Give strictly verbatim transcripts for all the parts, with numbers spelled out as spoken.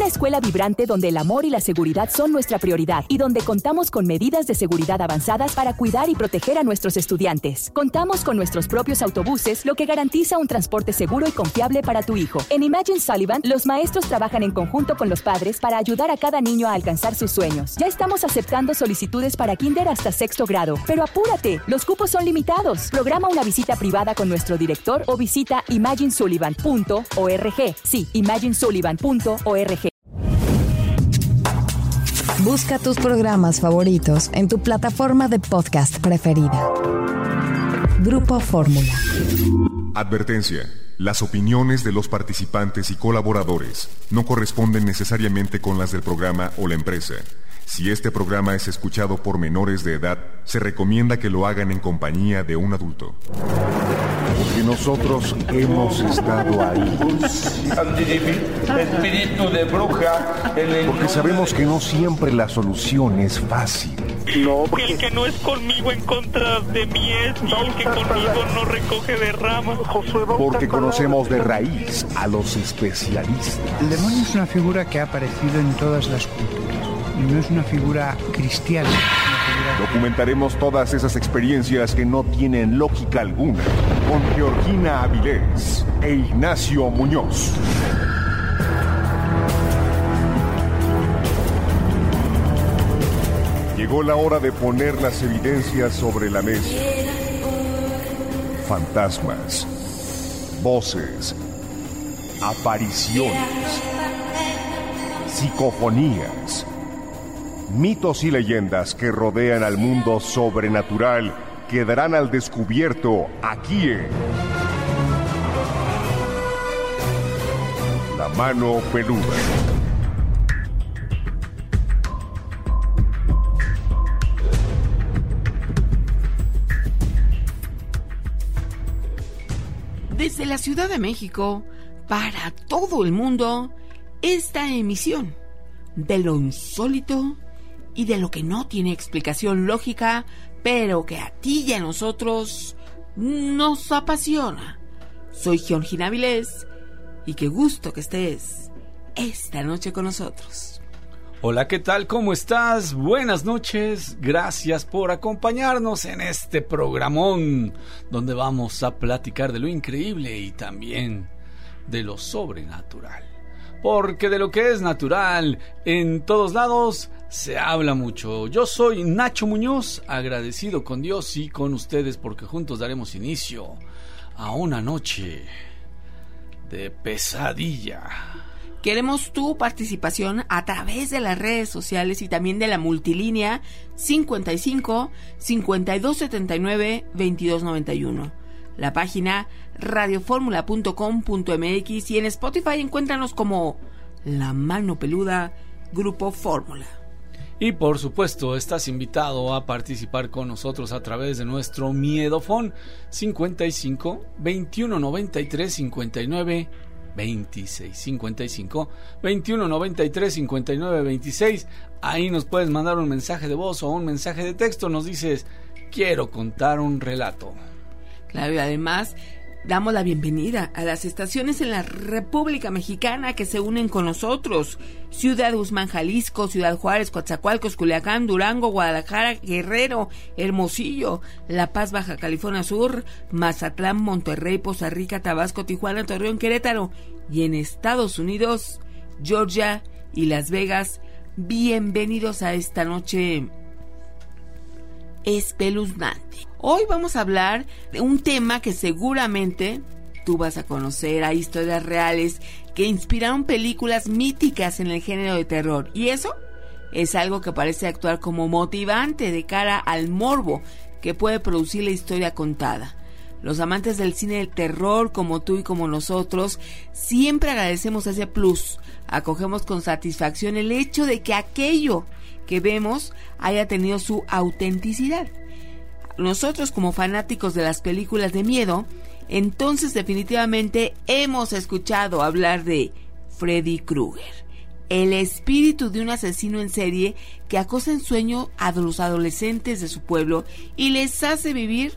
Una escuela vibrante donde el amor y la seguridad son nuestra prioridad y donde contamos con medidas de seguridad avanzadas para cuidar y proteger a nuestros estudiantes. Contamos con nuestros propios autobuses, lo que garantiza un transporte seguro y confiable para tu hijo. En Imagine Sullivan, los maestros trabajan en conjunto con los padres para ayudar a cada niño a alcanzar sus sueños. Ya estamos aceptando solicitudes para kinder hasta sexto grado, pero apúrate, los cupos son limitados. Programa una visita privada con nuestro director o visita imagine sullivan punto org. Sí, imagine sullivan punto org. Busca tus programas favoritos en tu plataforma de podcast preferida. Grupo Fórmula. Advertencia. Las opiniones de los participantes y colaboradores no corresponden necesariamente con las del programa o la empresa. Si este programa es escuchado por menores de edad, se recomienda que lo hagan en compañía de un adulto. Porque nosotros hemos estado ahí. Espíritu de bruja. Porque sabemos que no siempre la solución es fácil. No, el que no es conmigo en contra de mí es, y el que conmigo no recoge de ramas. Porque conocemos de raíz a los especialistas. El demonio es una figura que ha aparecido en todas las culturas. Y no es una figura cristiana. Figura... Documentaremos todas esas experiencias que no tienen lógica alguna con Georgina Avilés e Ignacio Muñoz. Llegó la hora de poner las evidencias sobre la mesa. Fantasmas, voces, apariciones, psicofonías, mitos y leyendas que rodean al mundo sobrenatural quedarán al descubierto aquí en La Mano Peluda. Desde la Ciudad de México, para todo el mundo, esta emisión de lo insólito y de lo que no tiene explicación lógica, pero que a ti y a nosotros nos apasiona. Soy Georgina Avilés y qué gusto que estés esta noche con nosotros. Hola, ¿qué tal? ¿Cómo estás? Buenas noches. Gracias por acompañarnos en este programón donde vamos a platicar de lo increíble y también de lo sobrenatural. Porque de lo que es natural en todos lados se habla mucho. Yo soy Nacho Muñoz, agradecido con Dios y con ustedes porque juntos daremos inicio a una noche de pesadilla. Queremos tu participación a través de las redes sociales y también de la multilínea cincuenta y cinco, cincuenta y dos setenta y nueve, veintidós noventa y uno. La página radioformula punto com punto m x y en Spotify encuéntranos como La Mano Peluda, Grupo Fórmula. Y por supuesto estás invitado a participar con nosotros a través de nuestro miedofón cincuenta y cinco, veintiuno noventa y tres, cincuenta y nueve, veintiséis, cincuenta y cinco, veintiuno noventa y tres, cincuenta y nueve, veintiséis. Ahí nos puedes mandar un mensaje de voz o un mensaje de texto. Nos dices, quiero contar un relato. Claro, y además damos la bienvenida a las estaciones en la República Mexicana que se unen con nosotros. Ciudad Guzmán, Jalisco, Ciudad Juárez, Coatzacoalcos, Culiacán, Durango, Guadalajara, Guerrero, Hermosillo, La Paz, Baja California Sur, Mazatlán, Monterrey, Poza Rica, Tabasco, Tijuana, Torreón, Querétaro. Y en Estados Unidos, Georgia y Las Vegas. Bienvenidos a esta noche espeluznante. Hoy vamos a hablar de un tema que seguramente tú vas a conocer. Hay historias reales que inspiraron películas míticas en el género de terror. Y eso es algo que parece actuar como motivante de cara al morbo que puede producir la historia contada. Los amantes del cine del terror, como tú y como nosotros, siempre agradecemos ese plus. Acogemos con satisfacción el hecho de que aquello que vemos haya tenido su autenticidad. Nosotros, como fanáticos de las películas de miedo, entonces definitivamente hemos escuchado hablar de Freddy Krueger, el espíritu de un asesino en serie que acosa en sueño a los adolescentes de su pueblo y les hace vivir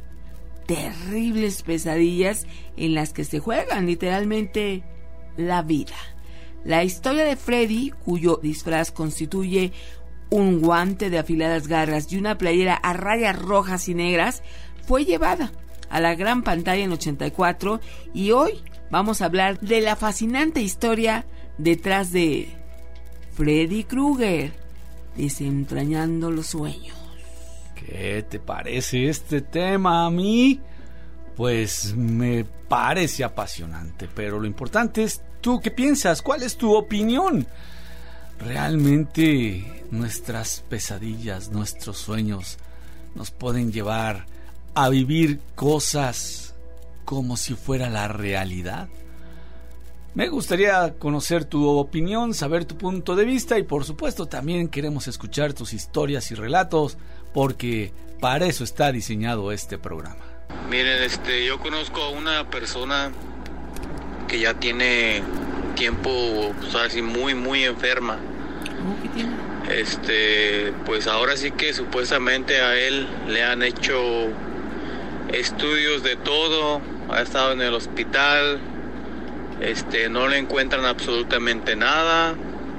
terribles pesadillas en las que se juegan literalmente la vida. La historia de Freddy, cuyo disfraz constituye un guante de afiladas garras y una playera a rayas rojas y negras, fue llevada a la gran pantalla en ochenta y cuatro, y hoy vamos a hablar de la fascinante historia detrás de Freddy Krueger, desentrañando los sueños. ¿Qué te parece este tema a mí? Pues me parece apasionante, pero lo importante es tú qué piensas, cuál es tu opinión. ¿Realmente nuestras pesadillas, nuestros sueños nos pueden llevar a vivir cosas como si fuera la realidad? Me gustaría conocer tu opinión, saber tu punto de vista y por supuesto también queremos escuchar tus historias y relatos porque para eso está diseñado este programa. Miren, este, yo conozco a una persona que ya tiene tiempo, pues ahora sí, muy, muy enferma. ¿Qué tiene? Este, pues ahora sí que supuestamente a él le han hecho estudios de todo, ha estado en el hospital, este, no le encuentran absolutamente nada.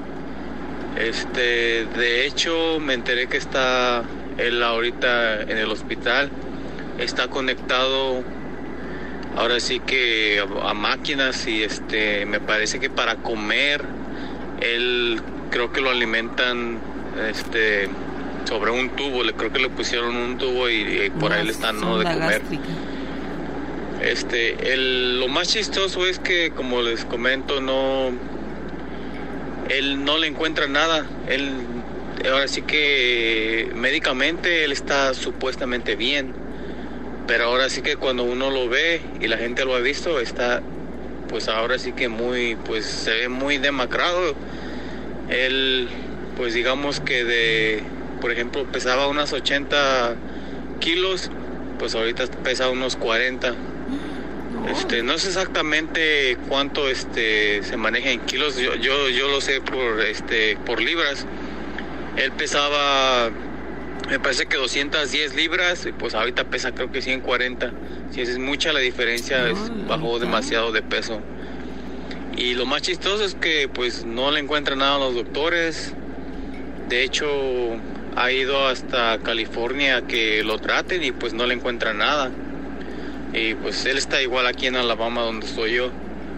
Este, de hecho, me enteré que está él ahorita en el hospital. Está conectado ahora sí que a, a máquinas y este me parece que para comer él creo que lo alimentan este sobre un tubo, le creo que le pusieron un tubo y, y por ahí le están dando de comer. Gástrica. Este, el, lo más chistoso es que como les comento no él no le encuentra nada, él ahora sí que médicamente él está supuestamente bien. Pero ahora sí que cuando uno lo ve y la gente lo ha visto, está pues ahora sí que muy, pues se ve muy demacrado. Él, pues digamos que de, por ejemplo, pesaba unas ochenta kilos, pues ahorita pesa unos cuarenta. Este, no sé exactamente cuánto este se maneja en kilos, yo, yo, yo lo sé por este por libras. Él pesaba, me parece que doscientas diez libras, y pues ahorita pesa creo que ciento cuarenta. Si es mucha la diferencia, es, bajó demasiado de peso. Y lo más chistoso es que pues no le encuentran nada a los doctores. De hecho, ha ido hasta California a que lo traten y pues no le encuentran nada. Y pues él está igual aquí en Alabama donde estoy yo.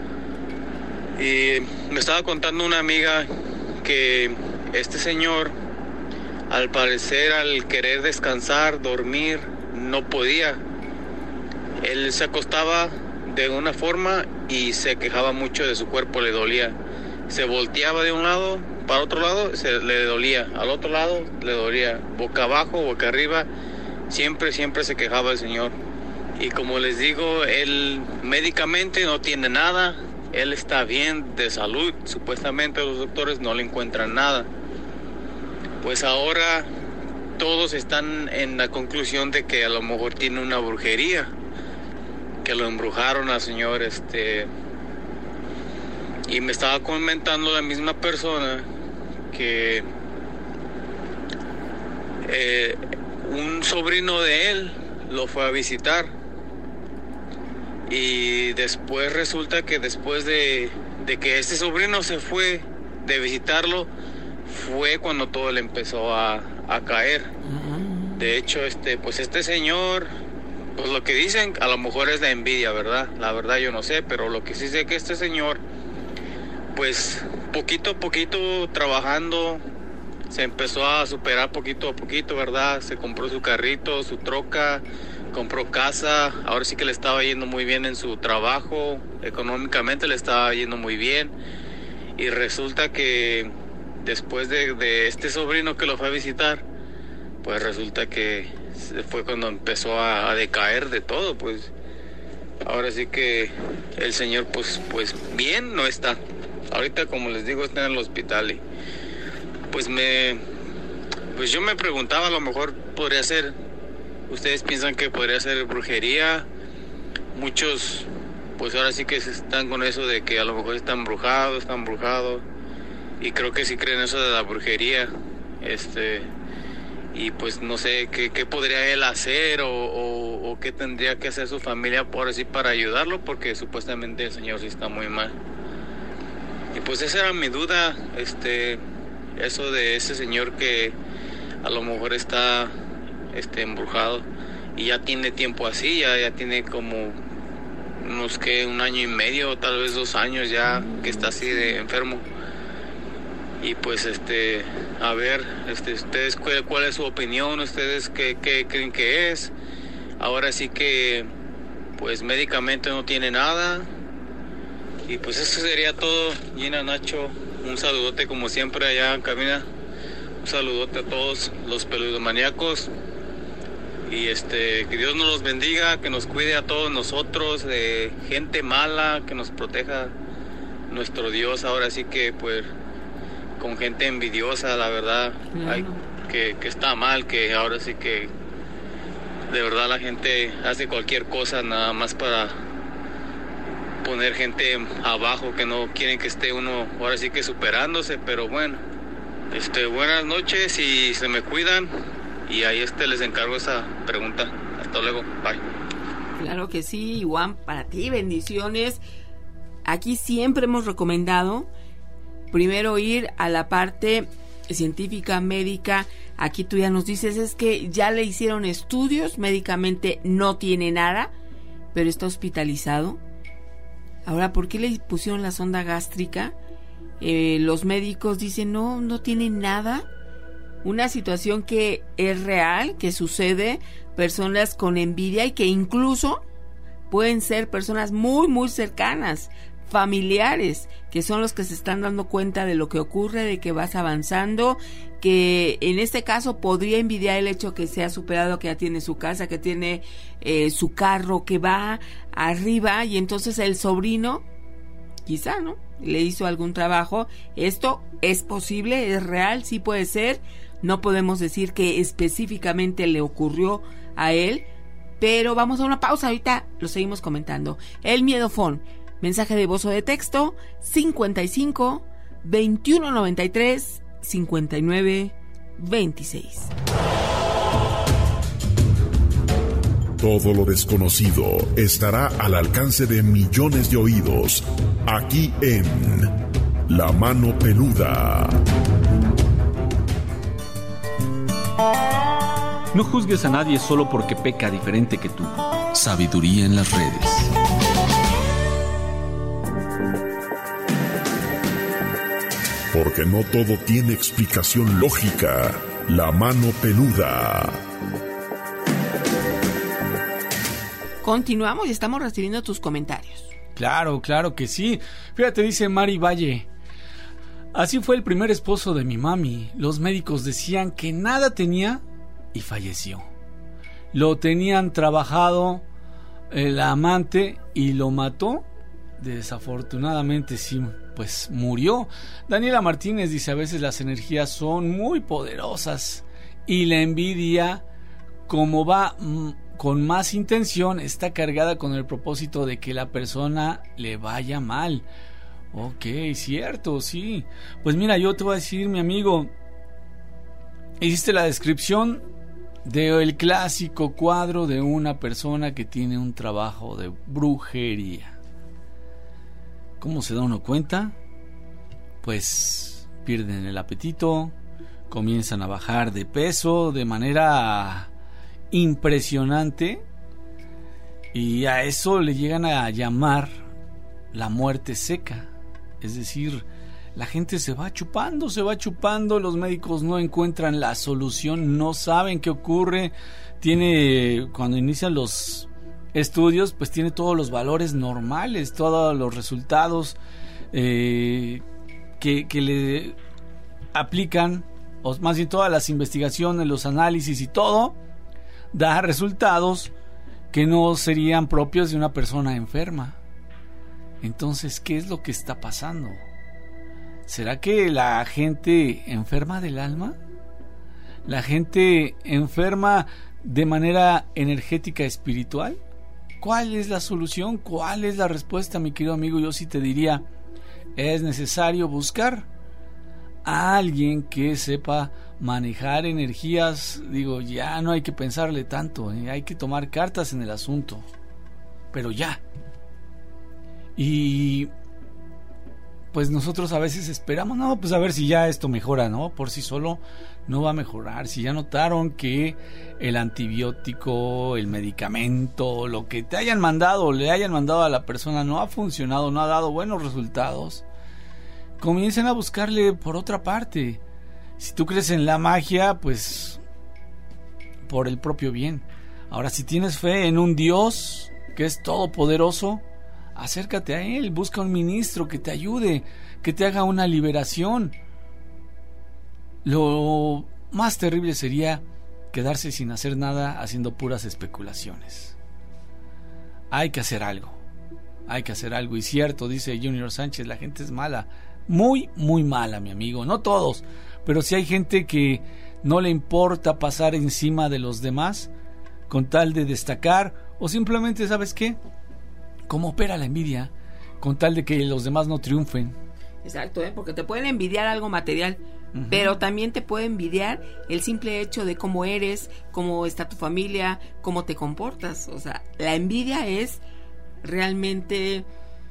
Y me estaba contando una amiga que este señor, al parecer, al querer descansar, dormir, no podía. Él se acostaba de una forma y se quejaba mucho de su cuerpo, le dolía. Se volteaba de un lado para otro lado, se le dolía. Al otro lado le dolía. Boca abajo, boca arriba, siempre, siempre se quejaba el señor. Y como les digo, él médicamente no tiene nada. Él está bien de salud. Supuestamente los doctores no le encuentran nada. Pues ahora todos están en la conclusión de que a lo mejor tiene una brujería, que lo embrujaron al señor, este, y me estaba comentando la misma persona que eh, un sobrino de él lo fue a visitar y después resulta que después de, de que este sobrino se fue de visitarlo, fue cuando todo le empezó a, a caer. De hecho, este, pues este señor, pues lo que dicen, a lo mejor es la envidia, ¿verdad? La verdad yo no sé, pero lo que sí sé que este señor, pues poquito a poquito trabajando, se empezó a superar poquito a poquito, ¿verdad? Se compró su carrito, su troca, compró casa, ahora sí que le estaba yendo muy bien en su trabajo, económicamente le estaba yendo muy bien, y resulta que después de, de este sobrino que lo fue a visitar, pues resulta que fue cuando empezó a, a decaer de todo, pues ahora sí que el señor pues pues bien no está. Ahorita, como les digo, está en el hospital y pues me pues yo me preguntaba, a lo mejor podría ser, ustedes piensan que podría ser brujería. Muchos pues ahora sí que están con eso de que a lo mejor está embrujado, está embrujado. Y creo que sí creen eso de la brujería, este, y pues no sé qué, qué podría él hacer o, o, o qué tendría que hacer su familia por así para ayudarlo, porque supuestamente el señor sí está muy mal. Y pues esa era mi duda, este, eso de ese señor que a lo mejor está este, embrujado y ya tiene tiempo así, ya, ya tiene como unos que un año y medio, tal vez dos años ya que está así de enfermo. Y pues este, a ver, este, ustedes cuál, cuál es su opinión, ustedes qué, qué creen que es. Ahora sí que pues médicamente no tiene nada. Y pues eso sería todo. Gina, Nacho, un saludote como siempre allá en cabina. Un saludote a todos los peludomaníacos. Y este, que Dios nos los bendiga, que nos cuide a todos nosotros de gente mala, que nos proteja nuestro Dios. Ahora sí que pues con gente envidiosa, la verdad, claro. hay, que, que está mal, que ahora sí que de verdad la gente hace cualquier cosa nada más para poner gente abajo, que no quieren que esté uno ahora sí que superándose. Pero bueno, este, buenas noches y se me cuidan. Y ahí este les encargo esa pregunta. Hasta luego, bye. Claro que sí, Juan, para ti, bendiciones. Aquí siempre hemos recomendado primero ir a la parte científica, médica. Aquí tú ya nos dices, es que ya le hicieron estudios, médicamente no tiene nada, pero está hospitalizado. Ahora, ¿por qué le pusieron la sonda gástrica? Eh, los médicos dicen, no, no tiene nada. Una situación que es real, que sucede, personas con envidia y que incluso pueden ser personas muy, muy cercanas, familiares, que son los que se están dando cuenta de lo que ocurre, de que vas avanzando, que en este caso podría envidiar el hecho que se ha superado, que ya tiene su casa, que tiene eh, su carro, que va arriba, y entonces el sobrino, quizá, ¿no?, le hizo algún trabajo. Esto es posible, es real, sí puede ser. No podemos decir que específicamente le ocurrió a él, pero vamos a una pausa, ahorita lo seguimos comentando. El Miedofón, mensaje de voz o de texto, cincuenta y cinco, veintiuno noventa y tres, cincuenta y nueve, veintiséis. Todo lo desconocido estará al alcance de millones de oídos, aquí en La Mano Peluda. No juzgues a nadie solo porque peca diferente que tú. Sabiduría en las redes. Porque no todo tiene explicación lógica. La Mano Peluda. Continuamos y estamos recibiendo tus comentarios. Claro, claro que sí. Fíjate, dice Mari Valle. Así fue el primer esposo de mi mami. Los médicos decían que nada tenía y falleció. Lo tenían trabajado el amante y lo mató. Desafortunadamente sí, pues murió. Daniela Martínez dice, a veces las energías son muy poderosas y la envidia, como va m- con más intención, está cargada con el propósito de que la persona le vaya mal. Ok, cierto, sí. Pues mira, yo te voy a decir, mi amigo, hiciste la descripción del clásico cuadro de una persona que tiene un trabajo de brujería. ¿Cómo se da uno cuenta? Pues pierden el apetito, comienzan a bajar de peso de manera impresionante y a eso le llegan a llamar la muerte seca. Es decir, la gente se va chupando, se va chupando, los médicos no encuentran la solución, no saben qué ocurre. Tiene, cuando inician los estudios, pues tiene todos los valores normales, todos los resultados eh, que, que le aplican, o más bien todas las investigaciones, los análisis y todo, da resultados que no serían propios de una persona enferma. Entonces, ¿qué es lo que está pasando? ¿Será que la gente enferma del alma? ¿La gente enferma de manera energética espiritual? ¿Cuál es la solución? ¿Cuál es la respuesta, mi querido amigo? Yo sí te diría, es necesario buscar a alguien que sepa manejar energías. Digo, ya no hay que pensarle tanto, ¿eh? Hay que tomar cartas en el asunto, pero ya. Y pues nosotros a veces esperamos, no, pues a ver si ya esto mejora, ¿no? Por sí solo no va a mejorar. Si ya notaron que el antibiótico, el medicamento, lo que te hayan mandado, le hayan mandado a la persona no ha funcionado, no ha dado buenos resultados, comiencen a buscarle por otra parte. Si tú crees en la magia, pues por el propio bien. Ahora, si tienes fe en un Dios que es todopoderoso, acércate a Él, busca un ministro que te ayude, que te haga una liberación. Lo más terrible sería quedarse sin hacer nada haciendo puras especulaciones. Hay que hacer algo, hay que hacer algo. Y cierto, dice Junior Sánchez, la gente es mala, muy, muy mala, mi amigo. No todos, pero sí hay gente que no le importa pasar encima de los demás con tal de destacar, o simplemente, ¿sabes qué? Cómo opera la envidia, con tal de que los demás no triunfen. Exacto, ¿eh? Porque te pueden envidiar algo material, uh-huh. pero también te puede envidiar el simple hecho de cómo eres, cómo está tu familia, cómo te comportas. O sea, la envidia es realmente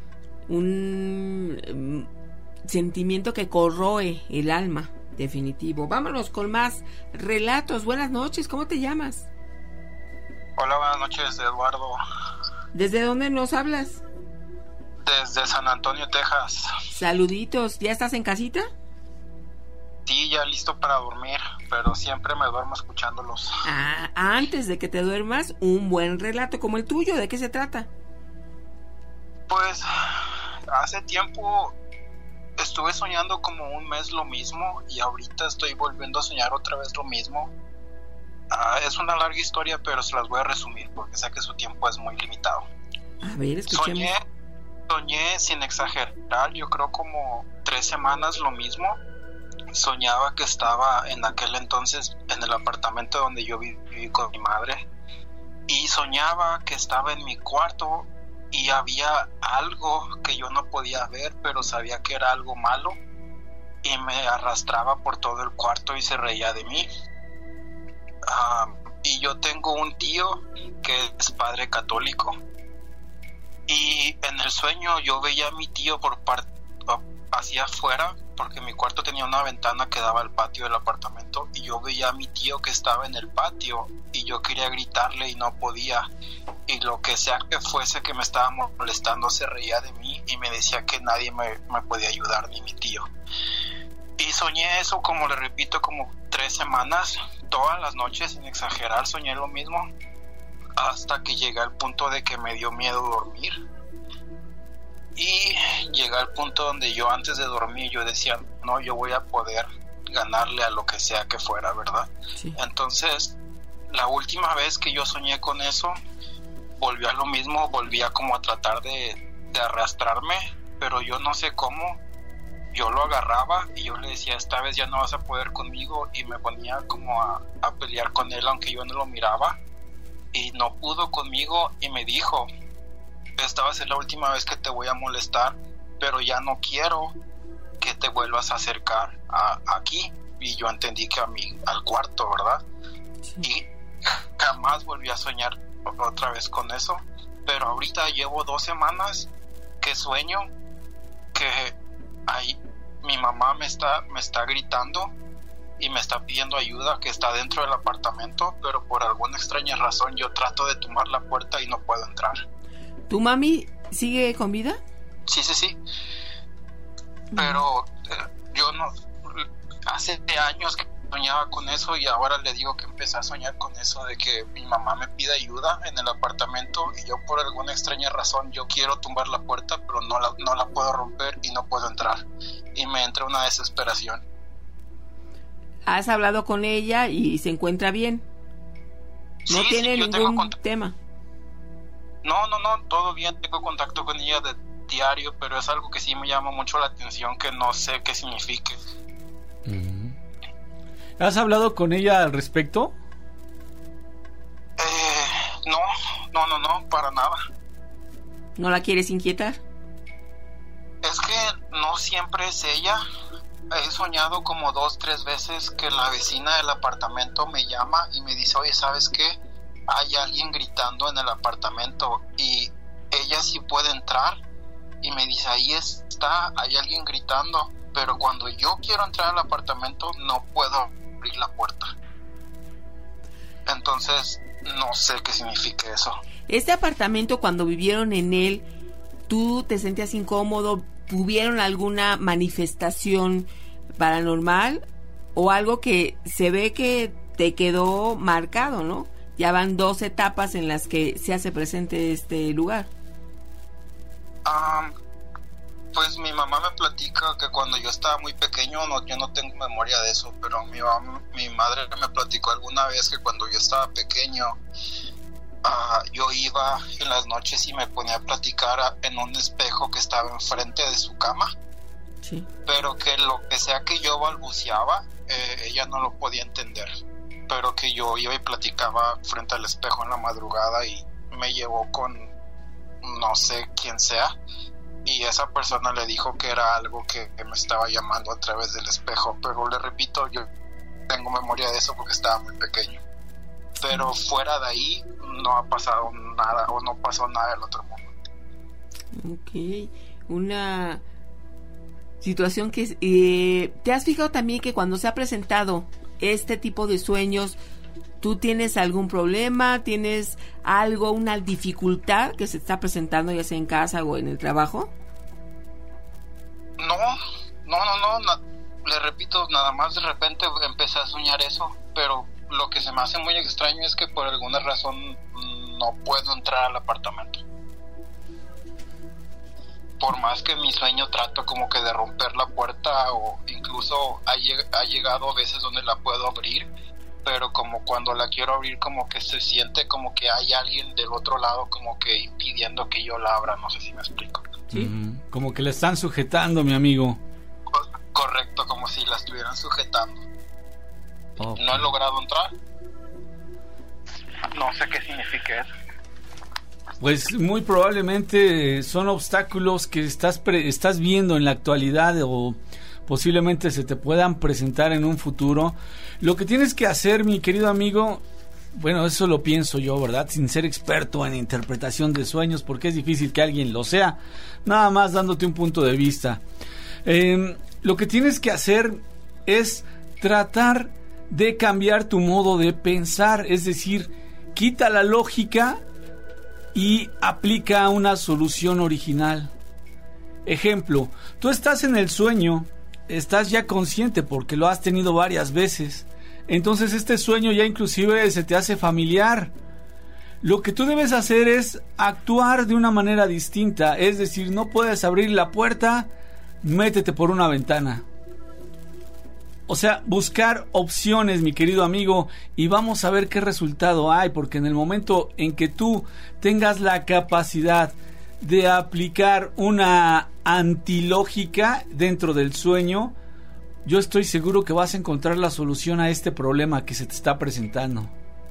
un um, sentimiento que corroe el alma, definitivo. Vámonos con más relatos. Buenas noches, ¿cómo te llamas? Hola, buenas noches, Eduardo. ¿Desde dónde nos hablas? Desde San Antonio, Texas. Saluditos, ¿ya estás en casita? Sí, ya listo para dormir, pero siempre me duermo escuchándolos. Ah, antes de que te duermas, un buen relato como el tuyo, ¿de qué se trata? Pues, hace tiempo estuve soñando como un mes lo mismo y ahorita estoy volviendo a soñar otra vez lo mismo. Uh, es una larga historia, pero se las voy a resumir porque sé que su tiempo es muy limitado. A ver, escuchemos. Soñé, soñé sin exagerar, yo creo como tres semanas lo mismo. Soñaba que estaba en aquel entonces en el apartamento donde yo viví con mi madre y soñaba que estaba en mi cuarto y había algo que yo no podía ver, pero sabía que era algo malo y me arrastraba por todo el cuarto y se reía de mí. Uh, y yo tengo un tío que es padre católico y en el sueño yo veía a mi tío por parte hacia afuera porque mi cuarto tenía una ventana que daba al patio del apartamento y yo veía a mi tío que estaba en el patio y yo quería gritarle y no podía, y lo que sea que fuese que me estaba molestando se reía de mí y me decía que nadie me, me podía ayudar, ni mi tío. Y soñé eso, como le repito, como tres semanas, todas las noches, sin exagerar, soñé lo mismo, hasta que llegué al punto de que me dio miedo dormir. Y llegué al punto donde yo antes de dormir yo decía, no, yo voy a poder ganarle a lo que sea que fuera, ¿verdad? Sí. Entonces, la última vez que yo soñé con eso, volví a lo mismo, volví a como a tratar de, de arrastrarme, pero yo no sé cómo. Yo lo agarraba y yo le decía, esta vez ya no vas a poder conmigo, y me ponía como a, a pelear con él aunque yo no lo miraba, y no pudo conmigo y me dijo, esta va a ser la última vez que te voy a molestar, pero ya no quiero que te vuelvas a acercar a, aquí. Y yo entendí que a mí, al cuarto, ¿verdad? Sí. Y jamás volví a soñar otra vez con eso, pero ahorita llevo dos semanas que sueño que ahí mi mamá me está, me está gritando y me está pidiendo ayuda, que está dentro del apartamento, pero por alguna extraña razón yo trato de tumbar la puerta y no puedo entrar. ¿Tu mami sigue con vida? Sí, sí, sí. Pero eh, yo no... Hace años que soñaba con eso y ahora le digo que empecé a soñar con eso de que mi mamá me pide ayuda en el apartamento y yo por alguna extraña razón yo quiero tumbar la puerta, pero no la, no la puedo romper y no puedo entrar. Y me entra una desesperación. ¿Has hablado con ella y se encuentra bien? ¿No sí, tiene sí, ningún cont- tema? No, no, no, todo bien, tengo contacto con ella de diario, pero es algo que sí me llama mucho la atención, que no sé qué signifique. Uh-huh. ¿Has hablado con ella al respecto? Eh, no, no, no, no, para nada. ¿No la quieres inquietar? Es que no siempre es ella. He soñado como dos, tres veces que la vecina del apartamento me llama y me dice, oye, ¿sabes qué? Hay alguien gritando en el apartamento y ella sí puede entrar, y me dice, ahí está, hay alguien gritando, pero cuando yo quiero entrar al apartamento no puedo abrir la puerta. Entonces no sé qué significa eso. Este apartamento, cuando vivieron en él, ¿tú te sentías incómodo? ¿Tuvieron alguna manifestación paranormal o algo que se ve que te quedó marcado, ¿no? Ya van dos etapas en las que se hace presente este lugar. Um, pues mi mamá me platica que cuando yo estaba muy pequeño, no, yo no tengo memoria de eso, pero mi, mamá, mi madre me platicó alguna vez que cuando yo estaba pequeño, uh, yo iba en las noches y me ponía a platicar a, en un espejo que estaba enfrente de su cama. Sí. Pero que lo que sea que yo balbuceaba, eh, ella no lo podía entender. Pero que yo iba y platicaba frente al espejo en la madrugada y me llevó con no sé quién sea, y esa persona le dijo que era algo que, que me estaba llamando a través del espejo, pero le repito, yo tengo memoria de eso porque estaba muy pequeño, pero fuera de ahí no ha pasado nada o no pasó nada del otro mundo. Ok, una situación que eh, ¿te has fijado también que cuando se ha presentado este tipo de sueños, tú tienes algún problema, tienes algo, una dificultad que se está presentando ya sea en casa o en el trabajo? No, no, no, no, na, le repito, nada más de repente empecé a soñar eso, pero lo que se me hace muy extraño es que por alguna razón no puedo entrar al apartamento. Por más que mi sueño trato como que de romper la puerta o incluso ha, lleg- ha llegado veces donde la puedo abrir, pero como cuando la quiero abrir como que se siente como que hay alguien del otro lado como que impidiendo que yo la abra, no sé si me explico. ¿Sí? Mm, como que la están sujetando, mi amigo. Correcto, como si la estuvieran sujetando. Okay. No he logrado entrar. No sé qué significa eso. Pues muy probablemente son obstáculos que estás pre- estás viendo en la actualidad o posiblemente se te puedan presentar en un futuro. Lo que tienes que hacer, mi querido amigo, bueno, eso lo pienso yo, ¿verdad? Sin ser experto en interpretación de sueños, porque es difícil que alguien lo sea, nada más dándote un punto de vista. Eh, lo que tienes que hacer es tratar de cambiar tu modo de pensar, es decir, quita la lógica y aplica una solución original. Ejemplo, tú estás en el sueño, estás ya consciente porque lo has tenido varias veces, entonces este sueño ya inclusive se te hace familiar. Lo que tú debes hacer es actuar de una manera distinta, es decir, no puedes abrir la puerta, métete por una ventana. O sea, buscar opciones, mi querido amigo, y vamos a ver qué resultado hay, porque en el momento en que tú tengas la capacidad de aplicar una antilógica dentro del sueño, yo estoy seguro que vas a encontrar la solución a este problema que se te está presentando.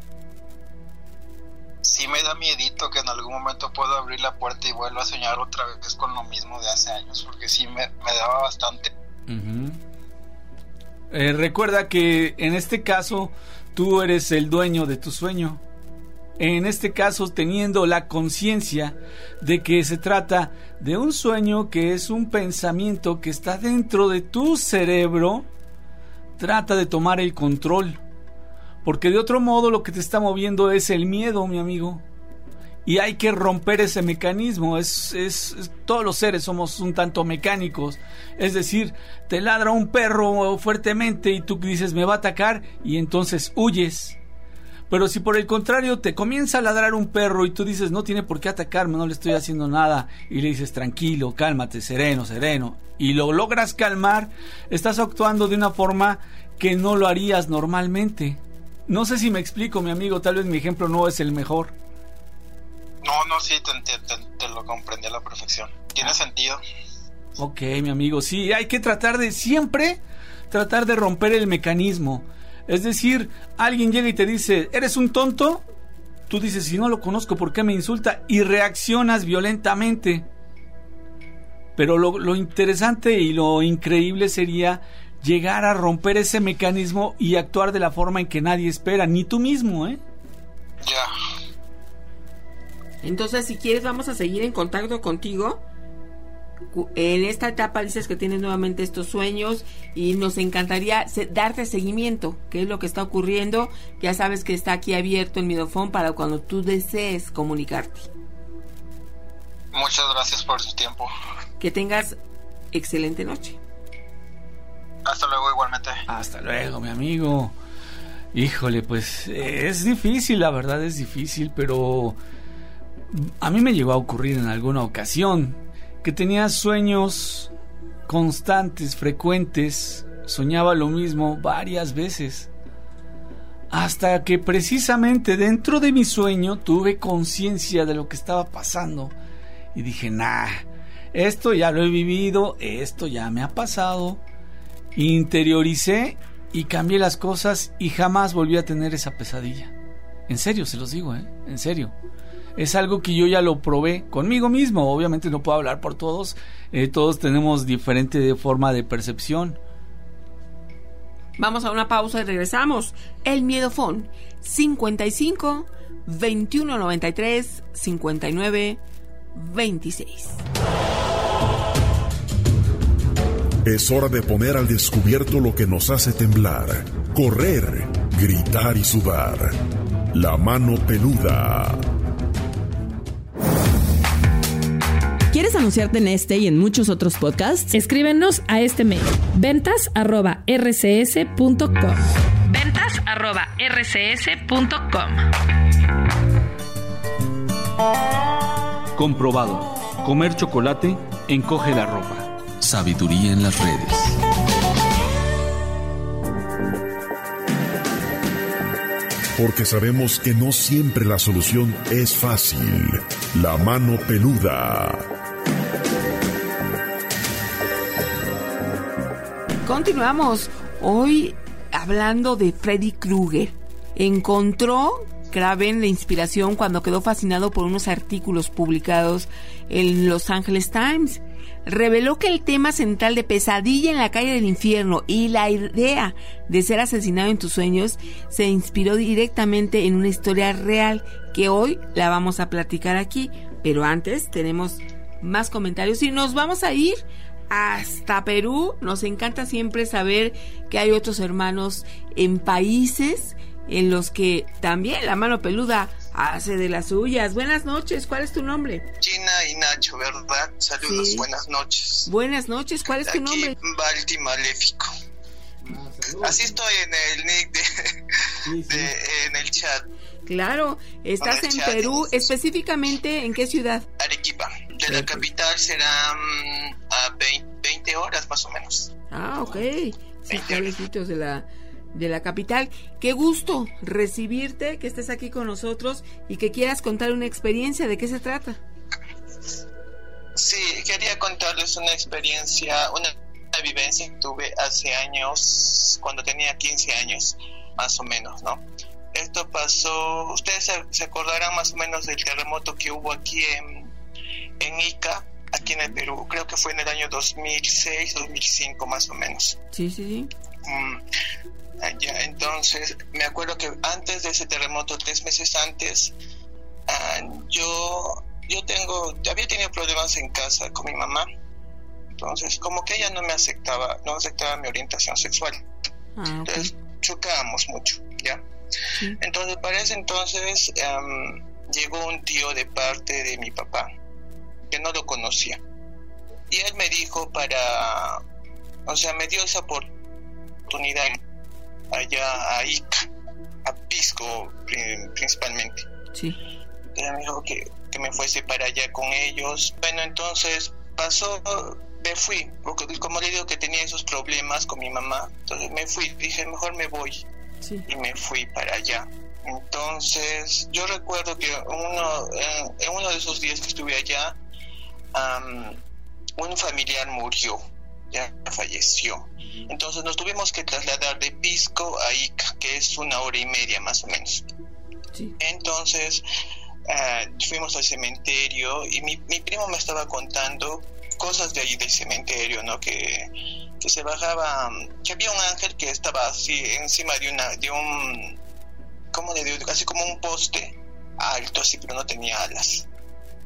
Sí me da miedito que en algún momento pueda abrir la puerta y vuelva a soñar otra vez con lo mismo de hace años, porque sí me, me daba bastante. Uh-huh. Eh, recuerda que en este caso tú eres el dueño de tu sueño. En este caso, teniendo la conciencia de que se trata de un sueño que es un pensamiento que está dentro de tu cerebro, trata de tomar el control, porque de otro modo lo que te está moviendo es el miedo, mi amigo, y hay que romper ese mecanismo. Es, es, es todos los seres somos un tanto mecánicos, es decir, te ladra un perro fuertemente y tú dices me va a atacar y entonces huyes. Pero si por el contrario te comienza a ladrar un perro y tú dices no tiene por qué atacarme, no le estoy haciendo nada, y le dices tranquilo, cálmate, sereno, sereno, y lo logras calmar, estás actuando de una forma que no lo harías normalmente. No sé si me explico, mi amigo, tal vez mi ejemplo no es el mejor. No, no, sí, te, te, te, te lo comprendí a la perfección. Tiene sentido. Ok, mi amigo, sí, hay que tratar de siempre, tratar de romper el mecanismo. Es decir, alguien llega y te dice, ¿eres un tonto? Tú dices, si no lo conozco, ¿por qué me insulta? Y reaccionas violentamente. Pero lo, lo interesante y lo increíble sería llegar a romper ese mecanismo y actuar de la forma en que nadie espera, ni tú mismo, ¿eh? Ya. Entonces, si quieres, vamos a seguir en contacto contigo en esta etapa dices que tienes nuevamente estos sueños y nos encantaría se- darte seguimiento, qué es lo que está ocurriendo. Ya sabes que está aquí abierto el Miedofón para cuando tú desees comunicarte. Muchas gracias por su tiempo. Que tengas excelente noche. Hasta luego, igualmente. Hasta luego, mi amigo. Híjole, pues eh, es difícil, la verdad es difícil, pero a mí me llegó a ocurrir en alguna ocasión que tenía sueños constantes, frecuentes, soñaba lo mismo varias veces, hasta que precisamente dentro de mi sueño tuve conciencia de lo que estaba pasando y dije, nah, esto ya lo he vivido, esto ya me ha pasado. Interioricé y cambié las cosas y jamás volví a tener esa pesadilla. En serio, se los digo, ¿eh? En serio. Es algo que yo ya lo probé conmigo mismo. Obviamente no puedo hablar por todos. Eh, todos tenemos diferente forma de percepción. Vamos a una pausa y regresamos. El Miedofón cincuenta y cinco, veintiuno noventa y tres, cincuenta y nueve, veintiséis. Es hora de poner al descubierto lo que nos hace temblar, correr, gritar y sudar. La mano peluda. ¿Quieres anunciarte en este y en muchos otros podcasts? Escríbenos a este mail: ventas arroba r c s punto com. ventas arroba r c s punto com. Comprobado. Comer chocolate encoge la ropa. Sabiduría en las redes. Porque sabemos que no siempre la solución es fácil. La mano peluda. Continuamos hoy hablando de Freddy Krueger. Encontró Craven la inspiración cuando quedó fascinado por unos artículos publicados en Los Angeles Times. Reveló que el tema central de Pesadilla en la calle del infierno y la idea de ser asesinado en tus sueños se inspiró directamente en una historia real que hoy la vamos a platicar aquí. Pero antes tenemos más comentarios y nos vamos a ir hasta Perú. Nos encanta siempre saber que hay otros hermanos en países en los que también la mano peluda hace de las suyas. Buenas noches, ¿cuál es tu nombre? Gina y Nacho, ¿verdad? Saludos, Sí. buenas noches. Buenas noches, ¿cuál es tu Aquí, nombre? Balti Maléfico. Así estoy en el nick de, de- en el chat. Claro, estás Con el en chat. Perú, específicamente ¿en qué ciudad? Arequipa. De la capital serán a veinte horas más o menos. Ah, ok. Sí, está lejitos de la de la capital. Qué gusto recibirte, que estés aquí con nosotros y que quieras contar una experiencia. ¿De qué se trata? Sí, quería contarles una experiencia, una, una vivencia que tuve hace años, cuando tenía quince años, más o menos, ¿no? Esto pasó, ustedes se, se acordarán más o menos del terremoto que hubo aquí en, en Ica, aquí en el Perú, creo que fue en el año dos mil seis, dos mil cinco más o menos. Sí, sí, sí. Mm, allá, entonces, me acuerdo que antes de ese terremoto, tres meses antes, ah, yo... Yo tengo, había tenido problemas en casa con mi mamá, entonces como que ella no me aceptaba, no aceptaba mi orientación sexual, Ah, ok. entonces chocábamos mucho, ¿ya? Sí. Entonces para ese entonces um, llegó un tío de parte de mi papá, que no lo conocía, y él me dijo para, o sea, me dio esa oportunidad allá a Ica, a Pisco pri- principalmente. Sí. Ella me dijo que, que me fuese para allá con ellos. Bueno, entonces pasó, me fui, porque como le digo que tenía esos problemas con mi mamá, entonces me fui, dije mejor me voy, sí. Y me fui para allá. Entonces yo recuerdo que uno, en, en uno de esos días que estuve allá, um, un familiar murió, ya falleció. Entonces nos tuvimos que trasladar de Pisco a Ica, que es una hora y media más o menos. Sí. Entonces uh, fuimos al cementerio y mi, mi primo me estaba contando cosas de ahí del cementerio, ¿no? Que, que se bajaba, que había un ángel que estaba así encima de una, de un, ¿cómo le digo? Así como un poste alto, así, pero no tenía alas.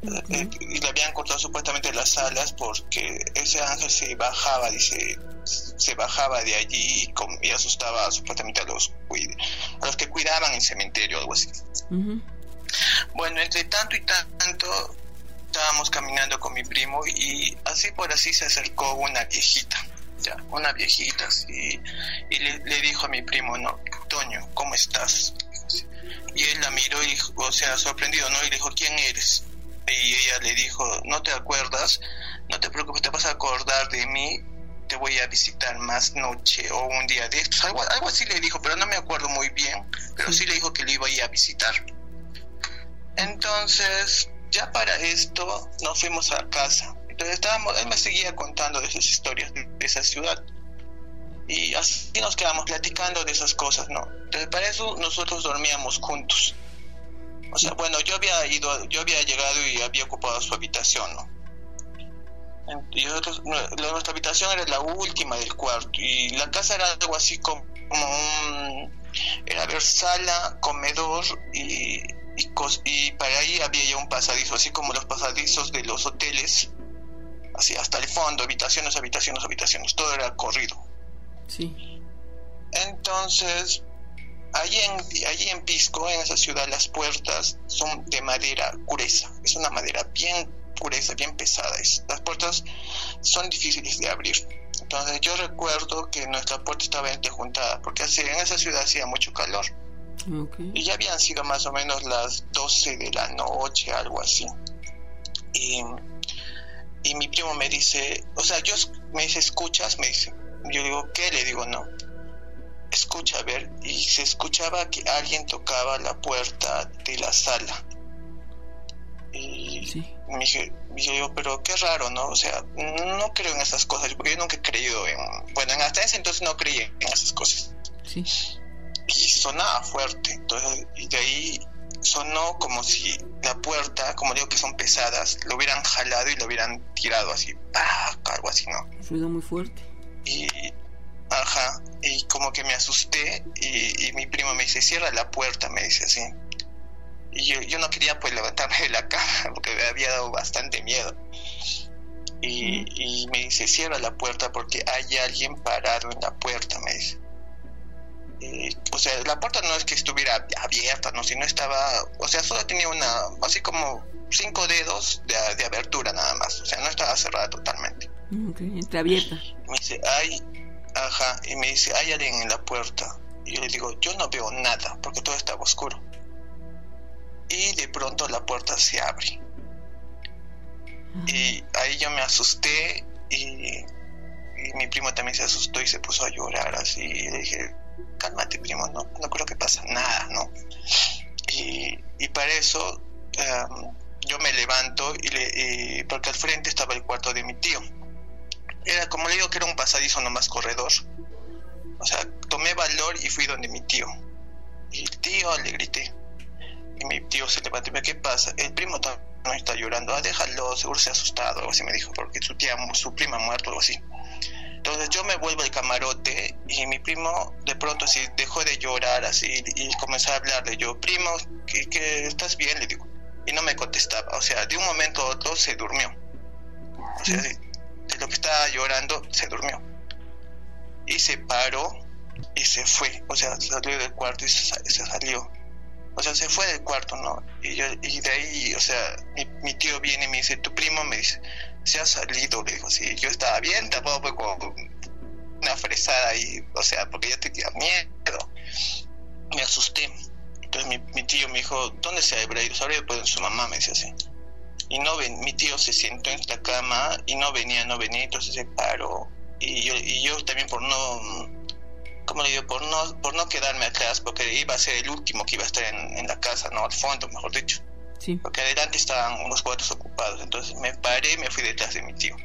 eh, y le habían cortado supuestamente las alas porque ese ángel se bajaba, dice, se bajaba de allí y, com- y asustaba supuestamente a los, cuid- a los que cuidaban el cementerio o algo así. Uh-huh. Bueno, entre tanto y tanto estábamos caminando con mi primo y así por así se acercó una viejita, ya, una viejita así, y le, le dijo a mi primo, no, Toño, ¿cómo estás? Y él la miró y dijo, o sea, sorprendido, ¿no? Y le dijo, ¿quién eres? Y ella le dijo, ¿no te acuerdas? No te preocupes, te vas a acordar de mí, te voy a visitar más noche o un día de estos, algo, algo así le dijo, pero no me acuerdo muy bien, pero sí le dijo que le iba a ir a visitar. Entonces, ya para esto nos fuimos a casa. Entonces estábamos, él me seguía contando de esas historias de, de esa ciudad. Y así nos quedamos platicando de esas cosas, ¿no? Entonces para eso nosotros dormíamos juntos. O sea, bueno, yo había ido, yo había llegado y había ocupado su habitación, ¿no? Y nosotros, nuestra habitación era la última del cuarto. Y la casa era algo así como un... Era ver sala, comedor y... Y, cos- y para ahí había ya un pasadizo, así como los pasadizos de los hoteles, así hasta el fondo, habitaciones, habitaciones, habitaciones, todo era corrido. Sí. Entonces, allí en, allí en Pisco, en esa ciudad, las puertas son de madera gruesa, es una madera bien gruesa, bien pesada. Es, las puertas son difíciles de abrir. Entonces yo recuerdo que nuestra puerta estaba entrejuntada, porque hace, en esa ciudad hacía mucho calor. Okay. Y ya habían sido más o menos las doce de la noche, algo así. Y, y mi primo me dice, o sea, yo me dice, ¿escuchas? Me dice, yo digo, ¿qué? Le digo, no. Escucha, a ver. Y se escuchaba que alguien tocaba la puerta de la sala. Y sí. me dije, yo digo, pero qué raro, ¿no? O sea, no creo en esas cosas, porque yo nunca he creído en... Bueno, hasta ese entonces no creía en esas cosas. Sí. Y sonaba fuerte, entonces, y de ahí sonó como si la puerta, como digo que son pesadas, lo hubieran jalado y lo hubieran tirado así, ¡pah! Algo así, ¿no? Ruido muy fuerte. Y, ajá, y como que me asusté y, y mi primo me dice, cierra la puerta, me dice así. Y yo, yo no quería pues levantarme de la cama porque me había dado bastante miedo. Y, mm. y me dice, cierra la puerta porque hay alguien parado en la puerta, me dice. Y, o sea, la puerta no es que estuviera abierta, no, sino estaba, o sea, solo tenía una, así como cinco dedos de, de abertura nada más, o sea, no estaba cerrada totalmente. Ok, entreabierta. Me dice, ay, ajá, y me dice, hay alguien en la puerta. Y yo le digo, yo no veo nada, porque todo estaba oscuro. Y de pronto la puerta se abre. Uh-huh. Y ahí yo me asusté y, y mi primo también se asustó y se puso a llorar así, y le dije, cálmate primo, no, no creo que pasa nada, ¿no? Y, y para eso um, yo me levanto y, le, y porque al frente estaba el cuarto de mi tío. Era como le digo que era un pasadizo nomás corredor. O sea, tomé valor y fui donde mi tío. Y el tío le grité. Y mi tío se levantó y me dijo, ¿qué pasa? El primo no está llorando. Ah, déjalo, seguro se ha asustado, algo así me dijo, porque su tía, su prima ha muerto, algo así. Entonces yo me vuelvo al camarote y mi primo de pronto así dejó de llorar así y comenzó a hablarle. Yo, primo, ¿que, que estás bien? Le digo. Y no me contestaba. O sea, de un momento a otro se durmió. O sea, de, de lo que estaba llorando, se durmió. Y se paró y se fue. O sea, salió del cuarto y se, se salió. O sea, se fue del cuarto, ¿no? Y yo, y de ahí, o sea, mi, mi tío viene y me dice, tu primo, me dice, se ha salido, le digo, sí, yo estaba bien, tampoco fue como una fresada ahí, o sea, porque yo tenía miedo, me asusté. Entonces mi, mi tío me dijo, ¿dónde se habrá ido? Se habrá ido pues su mamá, me dice así. Y no ven, mi tío se sentó en la cama y no venía, no venía, entonces se paró. Y yo, y yo también por no, ¿cómo le digo? Por no, por no quedarme atrás, porque iba a ser el último que iba a estar en, en la casa, ¿no? Al fondo, mejor dicho. Sí. Porque adelante estaban unos cuartos ocupados. Entonces me paré y me fui detrás de mi tío.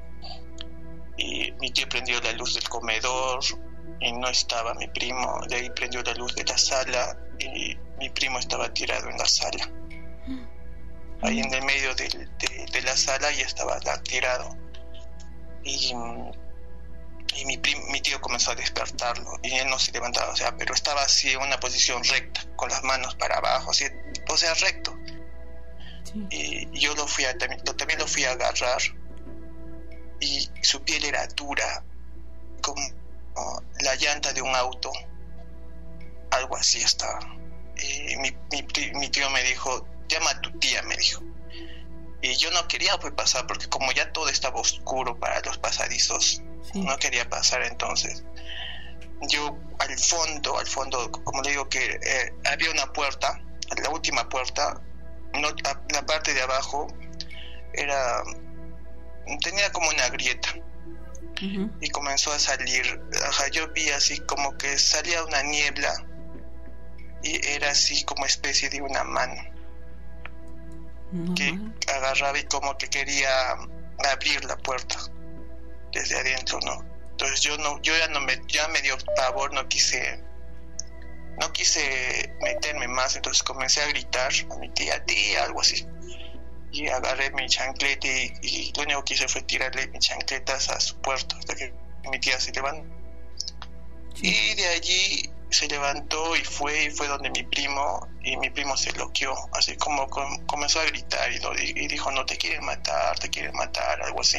Y mi tío prendió la luz del comedor y no estaba mi primo. De ahí prendió la luz de la sala y mi primo estaba tirado en la sala. Ahí en el medio de, de, de la sala ya estaba tirado. Y, y mi, prim, mi tío comenzó a despertarlo y él no se levantaba, o sea, pero estaba así en una posición recta, con las manos para abajo, así, o sea, recto. Sí. Y yo lo fui a, también, lo, también lo fui a agarrar y su piel era dura como uh, la llanta de un auto, algo así estaba. Y mi, mi, mi tío me dijo, llama a tu tía, me dijo. Y yo no quería pues pasar porque como ya todo estaba oscuro para los pasadizos, sí. no quería pasar. Entonces yo al fondo, al fondo, como le digo que eh, había una puerta, la última puerta, no, la, la parte de abajo era, tenía como una grieta. Uh-huh. Y comenzó a salir, ajá, yo vi así como que salía una niebla y era así como especie de una mano uh-huh. que agarraba y como que quería abrir la puerta desde adentro, ¿no? Entonces yo no, yo ya no me, ya me dio pavor, no quise, no quise meterme más, entonces comencé a gritar a mi tía, tía, algo así, y agarré mi chancleta y, y lo único que hice fue tirarle mis chancletas a su puerta hasta que mi tía se levantó. Sí. Y de allí se levantó y fue y fue donde mi primo, y mi primo se loqueó, así como com, comenzó a gritar y, lo, y dijo, no, te quieren matar, te quieren matar, algo así.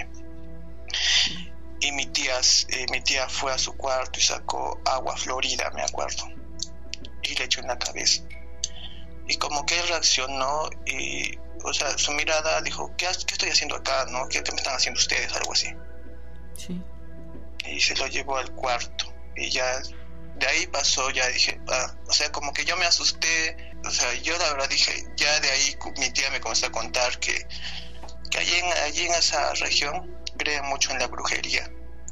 Y mi tía, eh, mi tía fue a su cuarto y sacó agua florida, me acuerdo, y le echó en la cabeza. Y como que él reaccionó y, o sea, su mirada dijo, ¿qué, qué estoy haciendo acá, no? ¿Qué, ¿Qué me están haciendo ustedes? Algo así. Sí. Y se lo llevó al cuarto. Y ya, de ahí pasó, ya dije, ah, o sea, como que yo me asusté. O sea, yo la verdad dije, ya de ahí mi tía me comenzó a contar que, que allí, en, allí en esa región creen mucho en la brujería.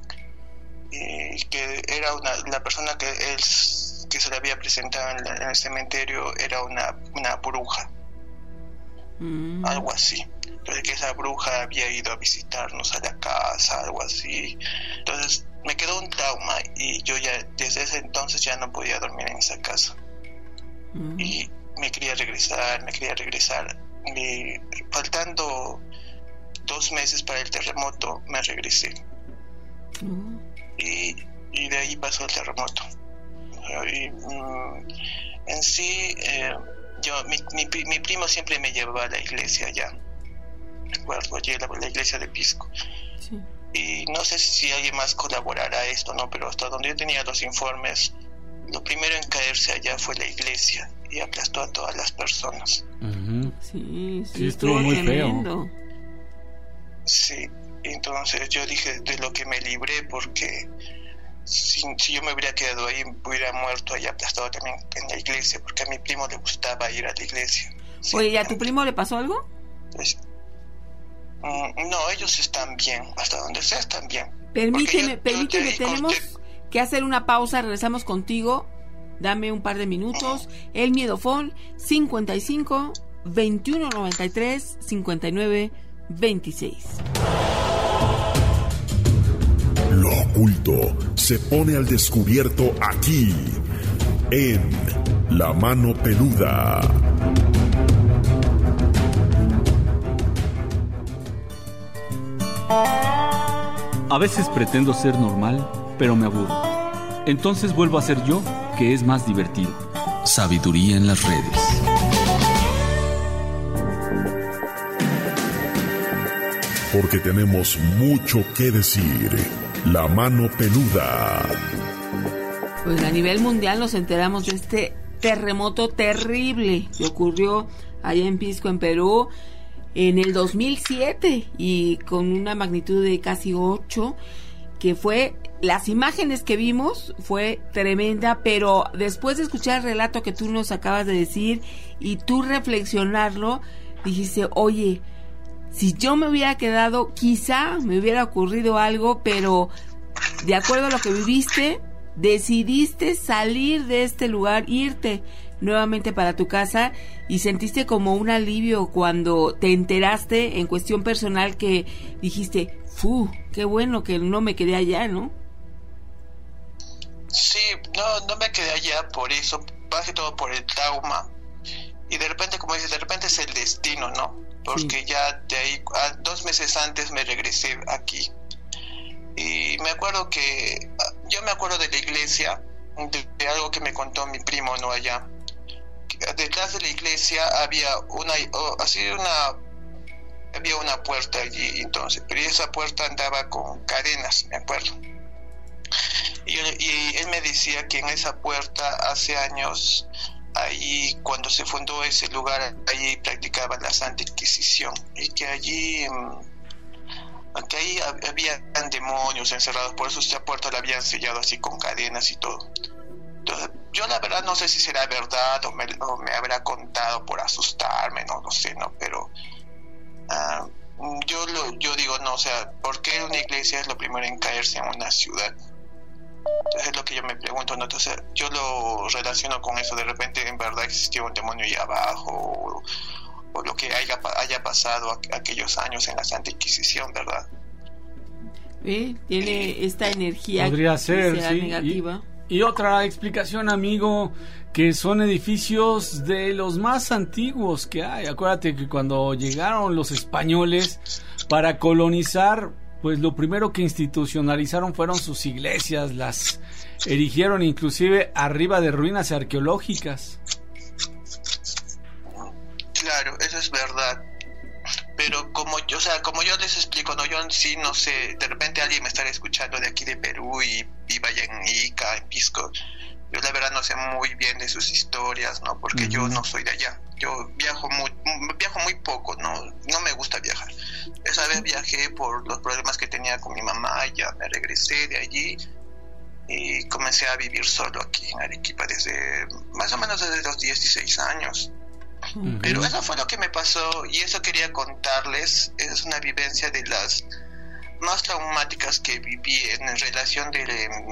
Y que era una, la persona que él, que se le había presentado en, la, en el cementerio era una, una bruja. Mm. Algo así. Entonces que esa bruja había ido a visitarnos a la casa, algo así. Entonces me quedó un trauma y yo ya desde ese entonces ya no podía dormir en esa casa. Mm. Y me quería regresar, me quería regresar. Y faltando dos meses para el terremoto me regresé. Mm. Y, y de ahí pasó el terremoto. Y, mm, en sí, eh, yo, mi, mi, mi primo siempre me llevaba a la iglesia allá. Recuerdo, allí la, la iglesia de Pisco. Sí. Y no sé si alguien más colaborará a esto, ¿no? Pero hasta donde yo tenía los informes, lo primero en caerse allá fue la iglesia y aplastó a todas las personas. Uh-huh. Sí, sí, sí, estuvo muy tremendo. feo. Sí, entonces yo dije de lo que me libré, porque si, si yo me hubiera quedado ahí, hubiera muerto ahí aplastado también en la iglesia, porque a mi primo le gustaba ir a la iglesia. Sí. Oye, ¿y a tu primo le pasó algo? Pues, mm, no, ellos están bien, hasta donde sea están bien. Permíteme, yo, permíteme, yo tenemos conté... que hacer una pausa, regresamos contigo, dame un par de minutos. Uh-huh. El Miedofón cincuenta y cinco, veintiuno noventa y tres, cincuenta y nueve veintiséis. Lo oculto se pone al descubierto aquí, en La Mano Peluda. A veces pretendo ser normal, pero me aburro. Entonces vuelvo a ser yo, que es más divertido. Sabiduría en las redes. Porque tenemos mucho que decir. La Mano Peluda. Pues a nivel mundial nos enteramos de este terremoto terrible que ocurrió allá en Pisco, en Perú, en el dos mil siete, y con una magnitud de casi ocho, que fue, las imágenes que vimos fue tremenda, pero después de escuchar el relato que tú nos acabas de decir y tú reflexionarlo, dijiste, oye, si yo me hubiera quedado, quizá me hubiera ocurrido algo, pero de acuerdo a lo que viviste, decidiste salir de este lugar, irte nuevamente para tu casa, y sentiste como un alivio cuando te enteraste en cuestión personal, que dijiste, ¡fu! ¡Qué bueno que no me quedé allá!, ¿no? Sí, no, no me quedé allá por eso, más que todo por el trauma, y de repente, como dices, de repente es el destino, ¿no? Porque sí. Ya de ahí, a, dos meses antes me regresé aquí. Y me acuerdo que, yo me acuerdo de la iglesia, de, de algo que me contó mi primo, ¿no? Allá, detrás de la iglesia había una, oh, así una, había una puerta allí, entonces, pero esa puerta andaba con cadenas, me acuerdo. Y, y él me decía que en esa puerta hace años, ahí cuando se fundó ese lugar, allí practicaban la Santa Inquisición y que allí, que ahí había demonios encerrados, por eso esa puerta la habían sellado así con cadenas y todo. Entonces, yo la verdad no sé si será verdad o me, o me habrá contado por asustarme, no lo sé, no, pero uh, yo lo, yo digo no, o sea, ¿por qué una iglesia es lo primero en caerse en una ciudad? Entonces es lo que yo me pregunto, ¿no? Entonces yo lo relaciono con eso, de repente en verdad existía un demonio allá abajo, o, o lo que haya, haya pasado a, aquellos años en la Santa Inquisición, ¿verdad? ¿Eh? Tiene esta energía podría que ser, sea sí, negativa. Y, y otra explicación, amigo, que son edificios de los más antiguos que hay. Acuérdate que cuando llegaron los españoles para colonizar, pues lo primero que institucionalizaron fueron sus iglesias, las erigieron inclusive arriba de ruinas arqueológicas. Claro, eso es verdad. Pero como yo, o sea, como yo les explico, no, yo sí no sé, de repente alguien me estará escuchando de aquí de Perú y viva allá en Ica, en Pisco. Yo la verdad no sé muy bien de sus historias, ¿no? Porque uh-huh. yo no soy de allá. Yo viajo muy, viajo muy poco, no, no me gusta viajar. Esa vez viajé por los problemas que tenía con mi mamá, ya me regresé de allí y comencé a vivir solo aquí en Arequipa desde más o menos desde los dieciséis años. Uh-huh. Pero eso fue lo que me pasó y eso quería contarles. Es una vivencia de las más traumáticas que viví en relación de...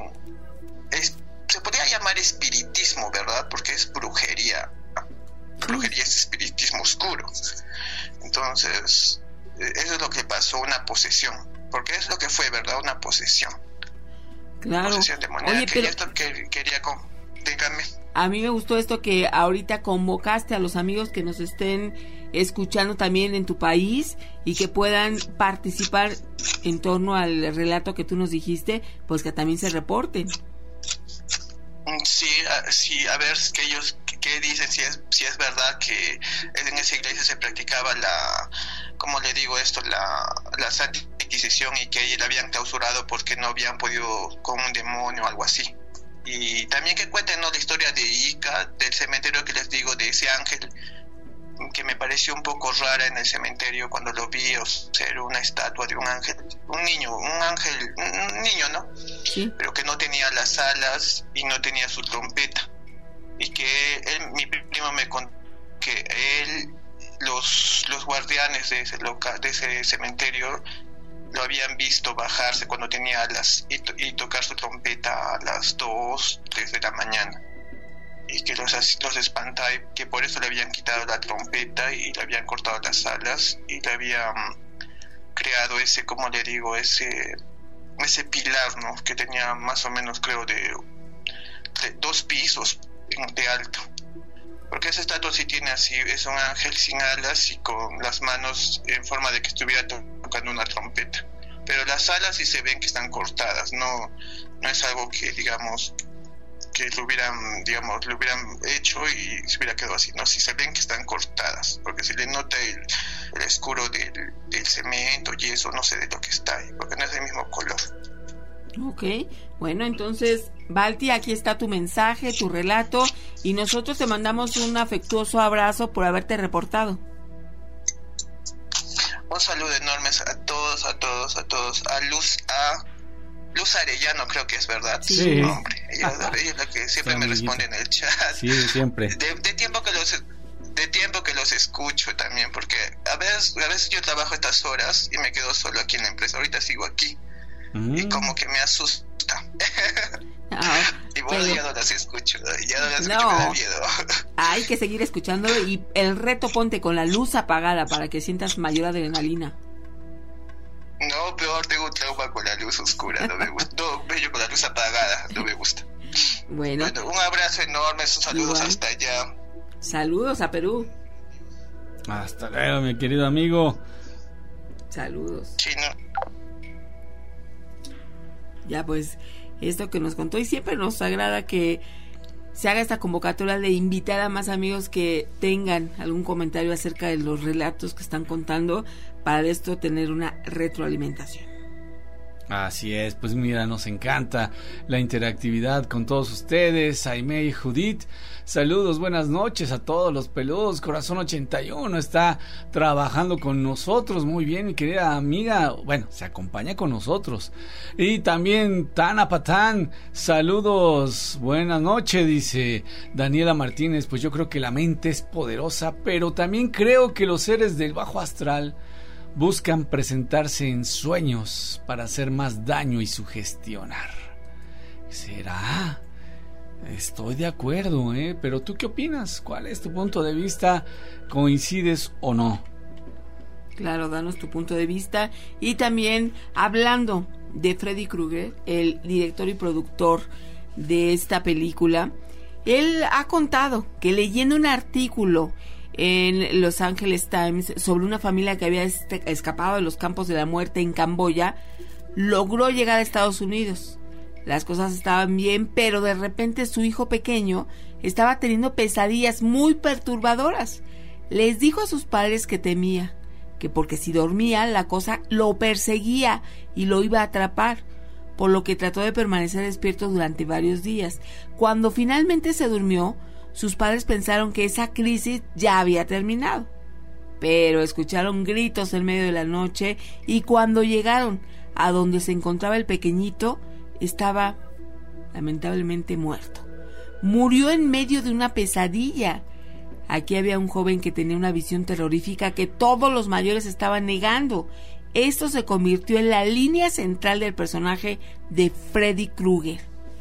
Es, se podría llamar espiritismo, ¿verdad? Porque es brujería. Brujería es espiritismo oscuro. Entonces, eso es lo que pasó, una posesión. Porque es lo que fue, ¿verdad? Una posesión. Claro. Posesión demoníaca. Oye, pero... Y esto que quería... Con... Dígame. A mí me gustó esto que ahorita convocaste a los amigos que nos estén escuchando también en tu país y que puedan participar en torno al relato que tú nos dijiste, pues que también se reporten. Sí, a, sí, a ver que ellos qué dicen, si es si es verdad que en esa iglesia se practicaba la, ¿cómo le digo esto? La, la Santa Inquisición y que ahí la habían clausurado porque no habían podido con un demonio o algo así. Y también que cuenten, ¿no?, la historia de Ica, del cementerio que les digo, de ese ángel, que me pareció un poco rara en el cementerio cuando lo vi, o sea, era una estatua de un ángel, un niño, un ángel, un niño, ¿no? Sí. Pero que no tenía las alas y no tenía su trompeta. Y que él, mi primo me contó que él, los, los guardianes de ese, loca, de ese cementerio, lo habían visto bajarse cuando tenía alas y, to- y tocar su trompeta a las dos, tres de la mañana. Y que los, los espantaba, que por eso le habían quitado la trompeta y le habían cortado las alas y le habían creado ese, como le digo, ese ese pilar, ¿no?, que tenía más o menos, creo, de, de dos pisos de alto. Porque esa estatua sí tiene así, es un ángel sin alas y con las manos en forma de que estuviera tocando una trompeta. Pero las alas sí se ven que están cortadas, no, no es algo que, digamos, que lo hubieran, digamos, lo hubieran hecho y se hubiera quedado así, no, sí se ven que están cortadas, porque se le nota el, el escuro del, del cemento y eso, no sé de lo que está ahí, porque no es del mismo color. Ok, bueno, entonces, Balti, aquí está tu mensaje, tu relato, y nosotros te mandamos un afectuoso abrazo por haberte reportado. Un saludo enorme a todos, a todos, a todos, a Luz, a Luz Arellano, creo que es verdad. Sí. Su nombre. Ella, ella es la que siempre sí, me responde en el chat. Sí, siempre. De, de tiempo que los de tiempo que los escucho también, porque a veces, a veces yo trabajo estas horas y me quedo solo aquí en la empresa. Ahorita sigo aquí. Mm. Y como que me asusta. Ah, y bueno, pero... ya no las escucho, ya no las escucho, no. Me da miedo. Hay que seguir escuchándolo y el reto ponte con la luz apagada para que sientas mayor adrenalina. No, peor, tengo un trauma con la luz oscura, no me gusta. No, yo con la luz apagada, no me gusta. Bueno, bueno, un abrazo enorme, saludos igual. Hasta allá. Saludos a Perú. Hasta luego, mi querido amigo. Saludos. Chino. Ya pues, esto que nos contó, y siempre nos agrada que se haga esta convocatoria de invitar a más amigos que tengan algún comentario acerca de los relatos que están contando, para esto tener una retroalimentación. Así es, pues mira, nos encanta la interactividad con todos ustedes. Aimee y Judith, saludos, buenas noches a todos los peludos. Corazón ochenta y uno está trabajando con nosotros, muy bien, mi querida amiga, bueno, se acompaña con nosotros. Y también Tana Patán, saludos, buenas noches, dice Daniela Martínez. Pues yo creo que la mente es poderosa, pero también creo que los seres del bajo astral buscan presentarse en sueños para hacer más daño y sugestionar. ¿Será? Estoy de acuerdo, ¿eh? Pero ¿tú qué opinas? ¿Cuál es tu punto de vista? ¿Coincides o no? Claro, danos tu punto de vista. Y también, hablando de Freddy Krueger, el director y productor de esta película, él ha contado que leyendo un artículo en Los Angeles Times sobre una familia que había este, escapado de los campos de la muerte en Camboya, logró llegar a Estados Unidos. Las cosas estaban bien, pero de repente su hijo pequeño estaba teniendo pesadillas muy perturbadoras. Les dijo a sus padres que temía, que porque si dormía la cosa lo perseguía y lo iba a atrapar, por lo que trató de permanecer despierto durante varios días. Cuando finalmente se durmió, sus padres pensaron que esa crisis ya había terminado, pero escucharon gritos en medio de la noche y cuando llegaron a donde se encontraba el pequeñito, estaba lamentablemente muerto. Murió en medio de una pesadilla. Aquí había un joven que tenía una visión terrorífica que todos los mayores estaban negando. Esto se convirtió en la línea central del personaje de Freddy Krueger.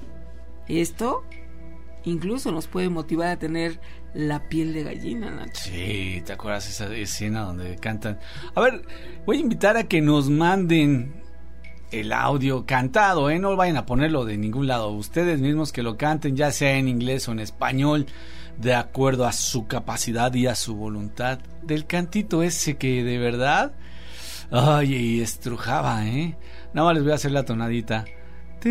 Esto incluso nos puede motivar a tener la piel de gallina, Nacho. Sí, ¿te acuerdas esa escena donde cantan? A ver, voy a invitar a que nos manden el audio cantado, ¿eh? No vayan a ponerlo de ningún lado. Ustedes mismos que lo canten, ya sea en inglés o en español, de acuerdo a su capacidad y a su voluntad. Del cantito ese que de verdad, ay, y estrujaba, ¿eh? Nada más les voy a hacer la tonadita. ¿Te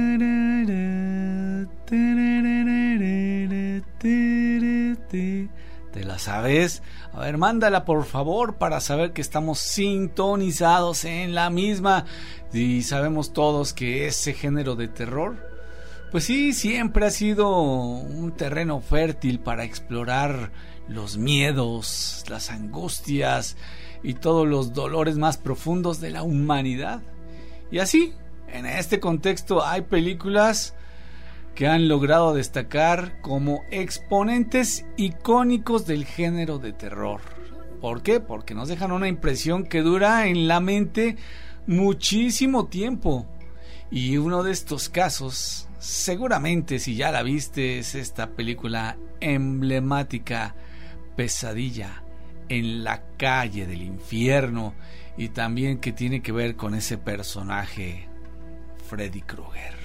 la sabes? A ver, mándala por favor para saber que estamos sintonizados en la misma. Y sabemos todos que ese género de terror, pues sí, siempre ha sido un terreno fértil para explorar los miedos, las angustias y todos los dolores más profundos de la humanidad. Y así, en este contexto hay películas que han logrado destacar como exponentes icónicos del género de terror. ¿Por qué? Porque nos dejan una impresión que dura en la mente muchísimo tiempo. Y uno de estos casos, seguramente si ya la viste, es esta película emblemática, Pesadilla en la calle del infierno, y también que tiene que ver con ese personaje Freddy Krueger.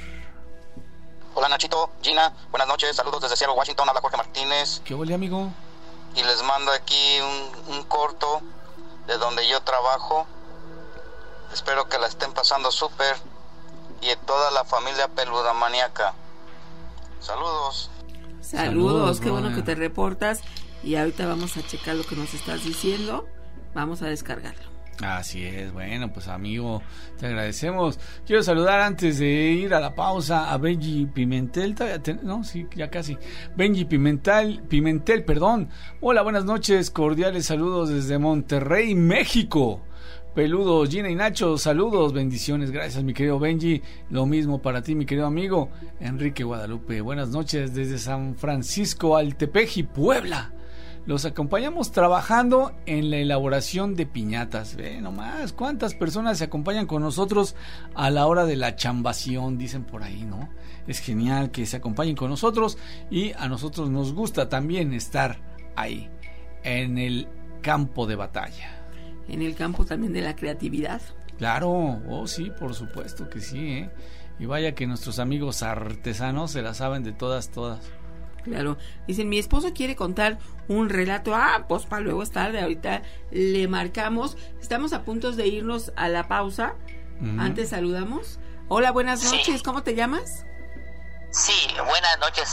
Hola Nachito, Gina, buenas noches, saludos desde Seattle, Washington, habla Jorge Martínez. ¿Qué huele, amigo? Y les mando aquí un, un corto de donde yo trabajo. Espero que la estén pasando súper y toda la familia peluda maníaca. Saludos. Saludos, Saludos qué bueno que te reportas. Y ahorita vamos a checar lo que nos estás diciendo. Vamos a descargarlo. Así es, bueno, pues amigo, te agradecemos. Quiero saludar antes de ir a la pausa a Benji Pimentel, ten... no, sí, ya casi. Benji Pimentel, Pimentel, perdón. Hola, buenas noches, cordiales saludos desde Monterrey, México. Peludo, Gina y Nacho, saludos, bendiciones, gracias mi querido Benji. Lo mismo para ti, mi querido amigo Enrique Guadalupe. Buenas noches desde San Francisco, Altepeji, Puebla. Los acompañamos trabajando en la elaboración de piñatas. Ve nomás, cuántas personas se acompañan con nosotros a la hora de la chambación, dicen por ahí, ¿no? Es genial que se acompañen con nosotros y a nosotros nos gusta también estar ahí, en el campo de batalla. En el campo también de la creatividad. Claro, oh sí, por supuesto que sí, ¿eh? Y vaya que nuestros amigos artesanos se la saben de todas, todas. Claro, dicen, mi esposo quiere contar un relato. Ah, pues para luego es tarde, ahorita le marcamos. Estamos a punto de irnos a la pausa. Uh-huh. Antes saludamos. Hola, buenas noches, sí. ¿Cómo te llamas? Sí, buenas noches.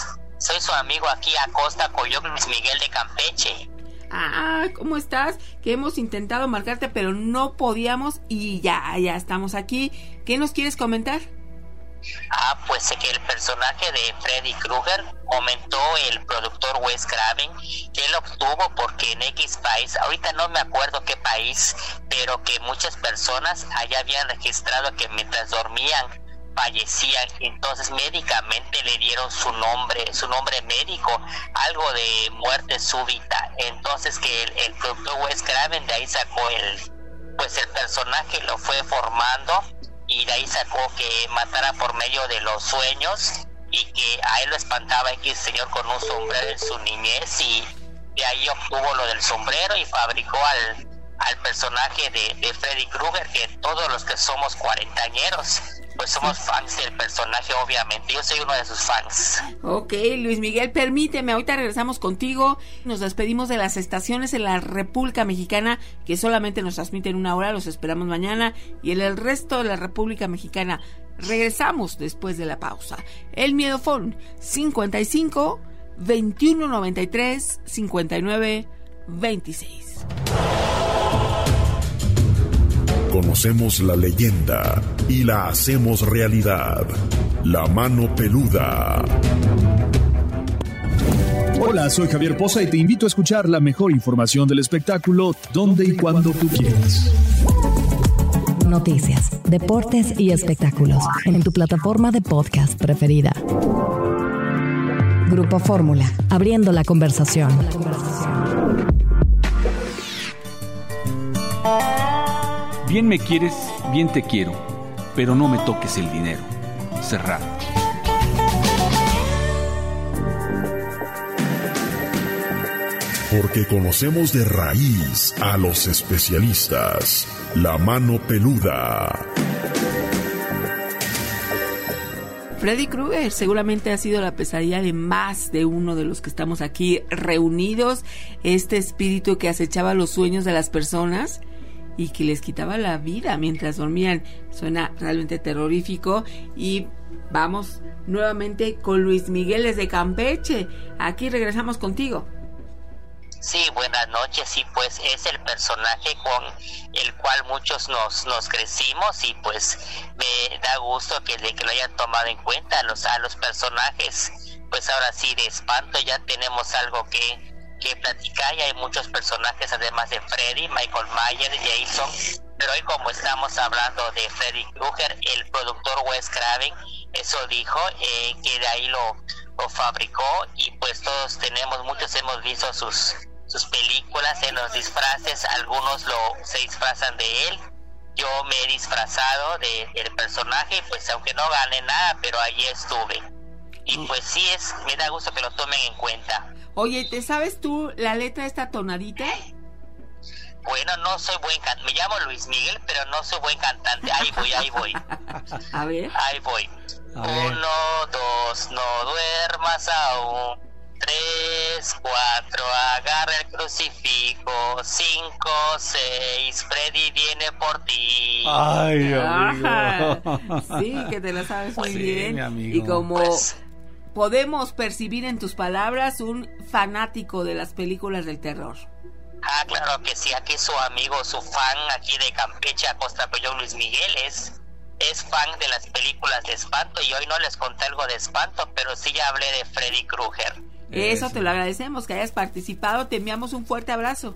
Soy su amigo aquí, Acosta Coyoc, Luis Miguel de Campeche. Ah, ¿cómo estás? Que hemos intentado marcarte, pero no podíamos y ya, ya estamos aquí. ¿Qué nos quieres comentar? Ah, pues sé que el personaje de Freddy Krueger comentó el productor Wes Craven que él obtuvo porque en X país, ahorita no me acuerdo qué país, pero que muchas personas allá habían registrado que mientras dormían fallecían, entonces médicamente le dieron su nombre, su nombre médico, algo de muerte súbita. Entonces que el, el productor Wes Craven de ahí sacó el, pues el personaje lo fue formando y de ahí sacó que matara por medio de los sueños y que a él lo espantaba X señor con un sombrero en su niñez y de ahí obtuvo lo del sombrero y fabricó al, al personaje de, de Freddy Krueger, que todos los que somos cuarentañeros pues somos fans del personaje, obviamente. Yo soy uno de sus fans. Ok, Luis Miguel, permíteme, ahorita regresamos contigo. Nos despedimos de las estaciones en la República Mexicana, que solamente nos transmiten una hora, los esperamos mañana. Y en el resto de la República Mexicana, regresamos después de la pausa. El Miedofón, cincuenta y cinco, veintiuno noventa y tres, cincuenta y nueve, veintiséis. Conocemos la leyenda y la hacemos realidad. La mano peluda. Hola, soy Javier Poza y te invito a escuchar la mejor información del espectáculo donde y cuando tú quieras. Noticias, deportes y espectáculos en tu plataforma de podcast preferida. Grupo Fórmula, abriendo la conversación. Bien me quieres, bien te quiero, pero no me toques el dinero. Serrat. Porque conocemos de raíz a los especialistas. La mano peluda. Freddy Krueger seguramente ha sido la pesadilla de más de uno de los que estamos aquí reunidos. Este espíritu que acechaba los sueños de las personas y que les quitaba la vida mientras dormían. Suena realmente terrorífico. Y vamos nuevamente con Luis Miguel desde Campeche. Aquí regresamos contigo. Sí, buenas noches. Y pues es el personaje con el cual muchos nos nos crecimos y pues me da gusto que, de que lo hayan tomado en cuenta los, a los personajes. Pues ahora sí, de espanto ya tenemos algo que que platicar y hay muchos personajes además de Freddy, Michael Myers, Jason, pero hoy como estamos hablando de Freddy Krueger, el productor Wes Craven eso dijo, eh, que de ahí lo, lo fabricó y pues todos tenemos, muchos hemos visto sus sus películas en los disfraces, algunos lo se disfrazan de él. Yo me he disfrazado de, del personaje, pues aunque no gané nada, pero allí estuve. Y pues sí, es me da gusto que lo tomen en cuenta. Oye, ¿te sabes tú la letra de esta tonadita? Bueno, no soy buen cantante. Me llamo Luis Miguel, pero no soy buen cantante. Ahí voy, ahí voy. A ver. Ahí voy. A ver. Uno, dos, no duermas aún. Tres, cuatro, agarra el crucifijo. Cinco, seis, Freddy viene por ti. Ay, amigo. Ajá. Sí, que te la sabes muy sí, bien. Mi amigo. Y como pues, podemos percibir en tus palabras, un fanático de las películas del terror. Ah, claro que sí, aquí su amigo, su fan aquí de Campeche, Acosta Coyoc, Luis Miguel, es, es fan de las películas de espanto y hoy no les conté algo de espanto, pero sí ya hablé de Freddy Krueger. Eso, Eso te lo agradecemos, que hayas participado, te enviamos un fuerte abrazo.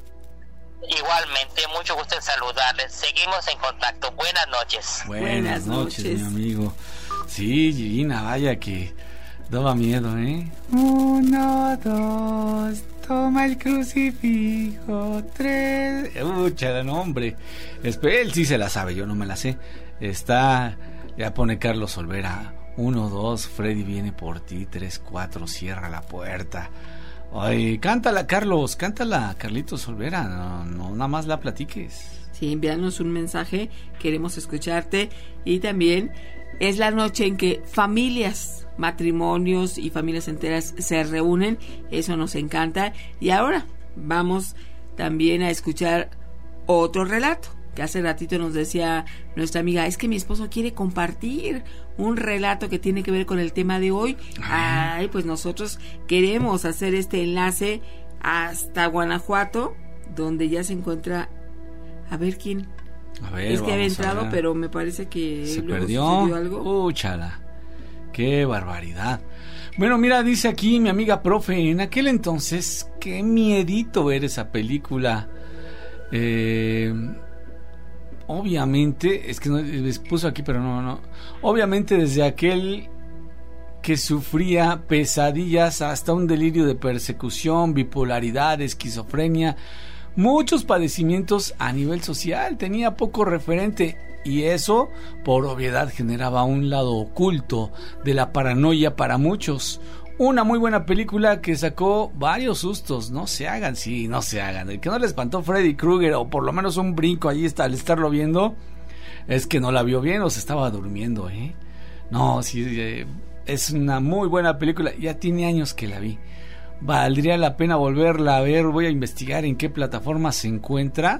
Igualmente, mucho gusto en saludarles, seguimos en contacto, buenas noches. Buenas, buenas noches, noches, mi amigo. Sí, Gina, vaya que daba miedo, ¿eh? Uno, dos, toma el crucifijo, tres... Ucha, no, hombre. Él sí se la sabe, yo no me la sé. Está, ya pone Carlos Olvera. Uno, dos, Freddy viene por ti. Tres, cuatro, cierra la puerta. Ay, cántala, Carlos, cántala, Carlitos Olvera. No, no, nada más la platiques. Sí, envíanos un mensaje, queremos escucharte. Y también es la noche en que familias, matrimonios y familias enteras se reúnen. Eso nos encanta. Y ahora vamos también a escuchar otro relato. que hace ratito nos decía nuestra amiga, es que mi esposo quiere compartir un relato que tiene que ver con el tema de hoy. Ay, pues nosotros queremos hacer este enlace hasta Guanajuato, donde ya se encuentra, a ver quién. A ver, es que había entrado, pero me parece que se luego perdió sucedió algo. Úchala, qué barbaridad. Bueno, mira, dice aquí mi amiga profe, en aquel entonces, qué miedito ver esa película. Eh, obviamente, es que no, les puso aquí, pero no, no. Obviamente desde aquel que sufría pesadillas hasta un delirio de persecución, bipolaridad, esquizofrenia, muchos padecimientos a nivel social, tenía poco referente y eso, por obviedad, generaba un lado oculto de la paranoia para muchos. Una muy buena película que sacó varios sustos, no se hagan, sí, no se hagan. El que no le espantó Freddy Krueger o por lo menos un brinco ahí está al estarlo viendo, es que no la vio bien o se estaba durmiendo, ¿eh? No, sí, eh, es una muy buena película, ya tiene años que la vi. Valdría la pena volverla a ver, voy a investigar en qué plataforma se encuentra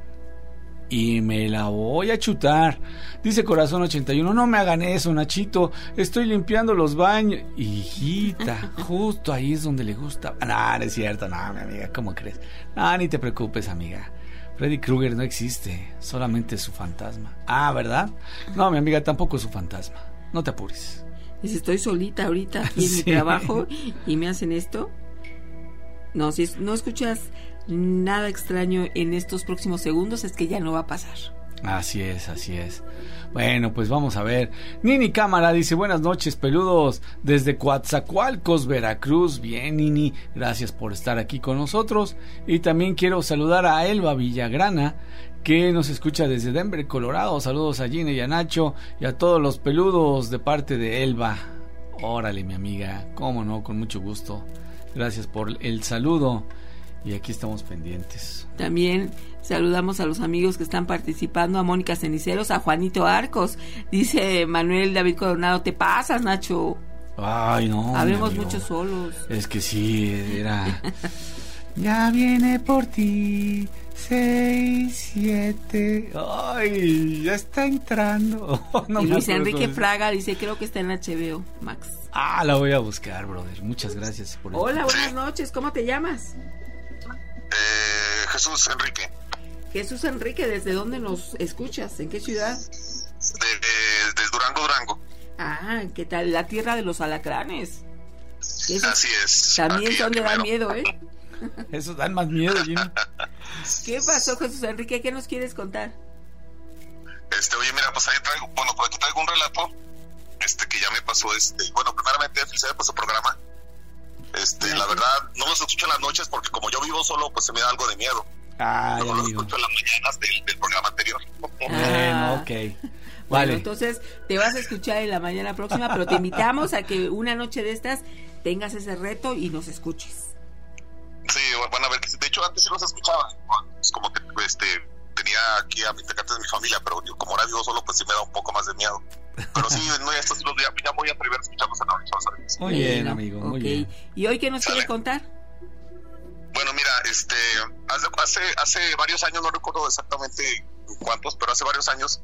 y me la voy a chutar. Dice Corazón ochenta y uno, no me hagan eso, Nachito, estoy limpiando los baños. Hijita, justo ahí es donde le gusta. No, no es cierto, no, mi amiga, ¿cómo crees? No, ni te preocupes, amiga. Freddy Krueger no existe, solamente es su fantasma. Ah, ¿verdad? No, mi amiga, tampoco es su fantasma, no te apures. Dice, estoy solita ahorita aquí en sí. mi trabajo y me hacen esto. No, si no escuchas nada extraño en estos próximos segundos, es que ya no va a pasar. Así es, así es. Bueno, pues vamos a ver. Nini Cámara dice, buenas noches, peludos, desde Coatzacoalcos, Veracruz. Bien, Nini, gracias por estar aquí con nosotros. Y también quiero saludar a Elba Villagrana, que nos escucha desde Denver, Colorado. Saludos a Gina y a Nacho y a todos los peludos de parte de Elba. Órale, mi amiga, cómo no, con mucho gusto. Gracias por el saludo y aquí estamos pendientes. También saludamos a los amigos que están participando, a Mónica Ceniceros, a Juanito Arcos. Dice Manuel David Coronado, te pasas, Nacho. Ay, no. Habemos muchos solos. Es que sí, era... Ya viene por ti, seis, siete... Ay, ya está entrando. No y Luis Enrique Fraga dice, creo que está en H B O Max. Ah, la voy a buscar, brother. Muchas gracias por Hola, buenas noches. ¿Cómo te llamas? Eh, Jesús Enrique. Jesús Enrique, ¿desde dónde nos escuchas? ¿En qué ciudad? Desde de, de Durango, Durango. Ah, ¿qué tal? La tierra de los alacranes. Esos Así es. También son de dar miedo, ¿eh? Esos dan más miedo, Jimmy. ¿Qué pasó, Jesús Enrique? ¿Qué nos quieres contar? Este, oye, mira, pues ahí traigo, bueno, por aquí traigo un relato, este, que ya me pasó, este, bueno, primeramente, felicidades por su programa. Este, Gracias. La verdad, no los escucho en las noches porque como yo vivo solo, pues se me da algo de miedo. Ah, no los escucho en las mañanas del, del programa anterior. Ah, ok. Vale. Bueno, entonces te vas a escuchar en la mañana próxima, pero te invitamos a que una noche de estas tengas ese reto y nos escuches. Sí, van a ver que de hecho antes sí los escuchaba, pues como que este tenía aquí a mis tecates de mi familia, pero yo, como ahora vivo solo, pues sí me da un poco más de miedo. Pero sí, no, estos los días ya voy a atrever a escucharlos en la noche, ¿sabes? Muy bien, amigo, muy okay. bien. ¿Y hoy qué nos ¿Sale? quieres contar? Bueno, mira, este hace hace varios años, no recuerdo exactamente cuántos, pero hace varios años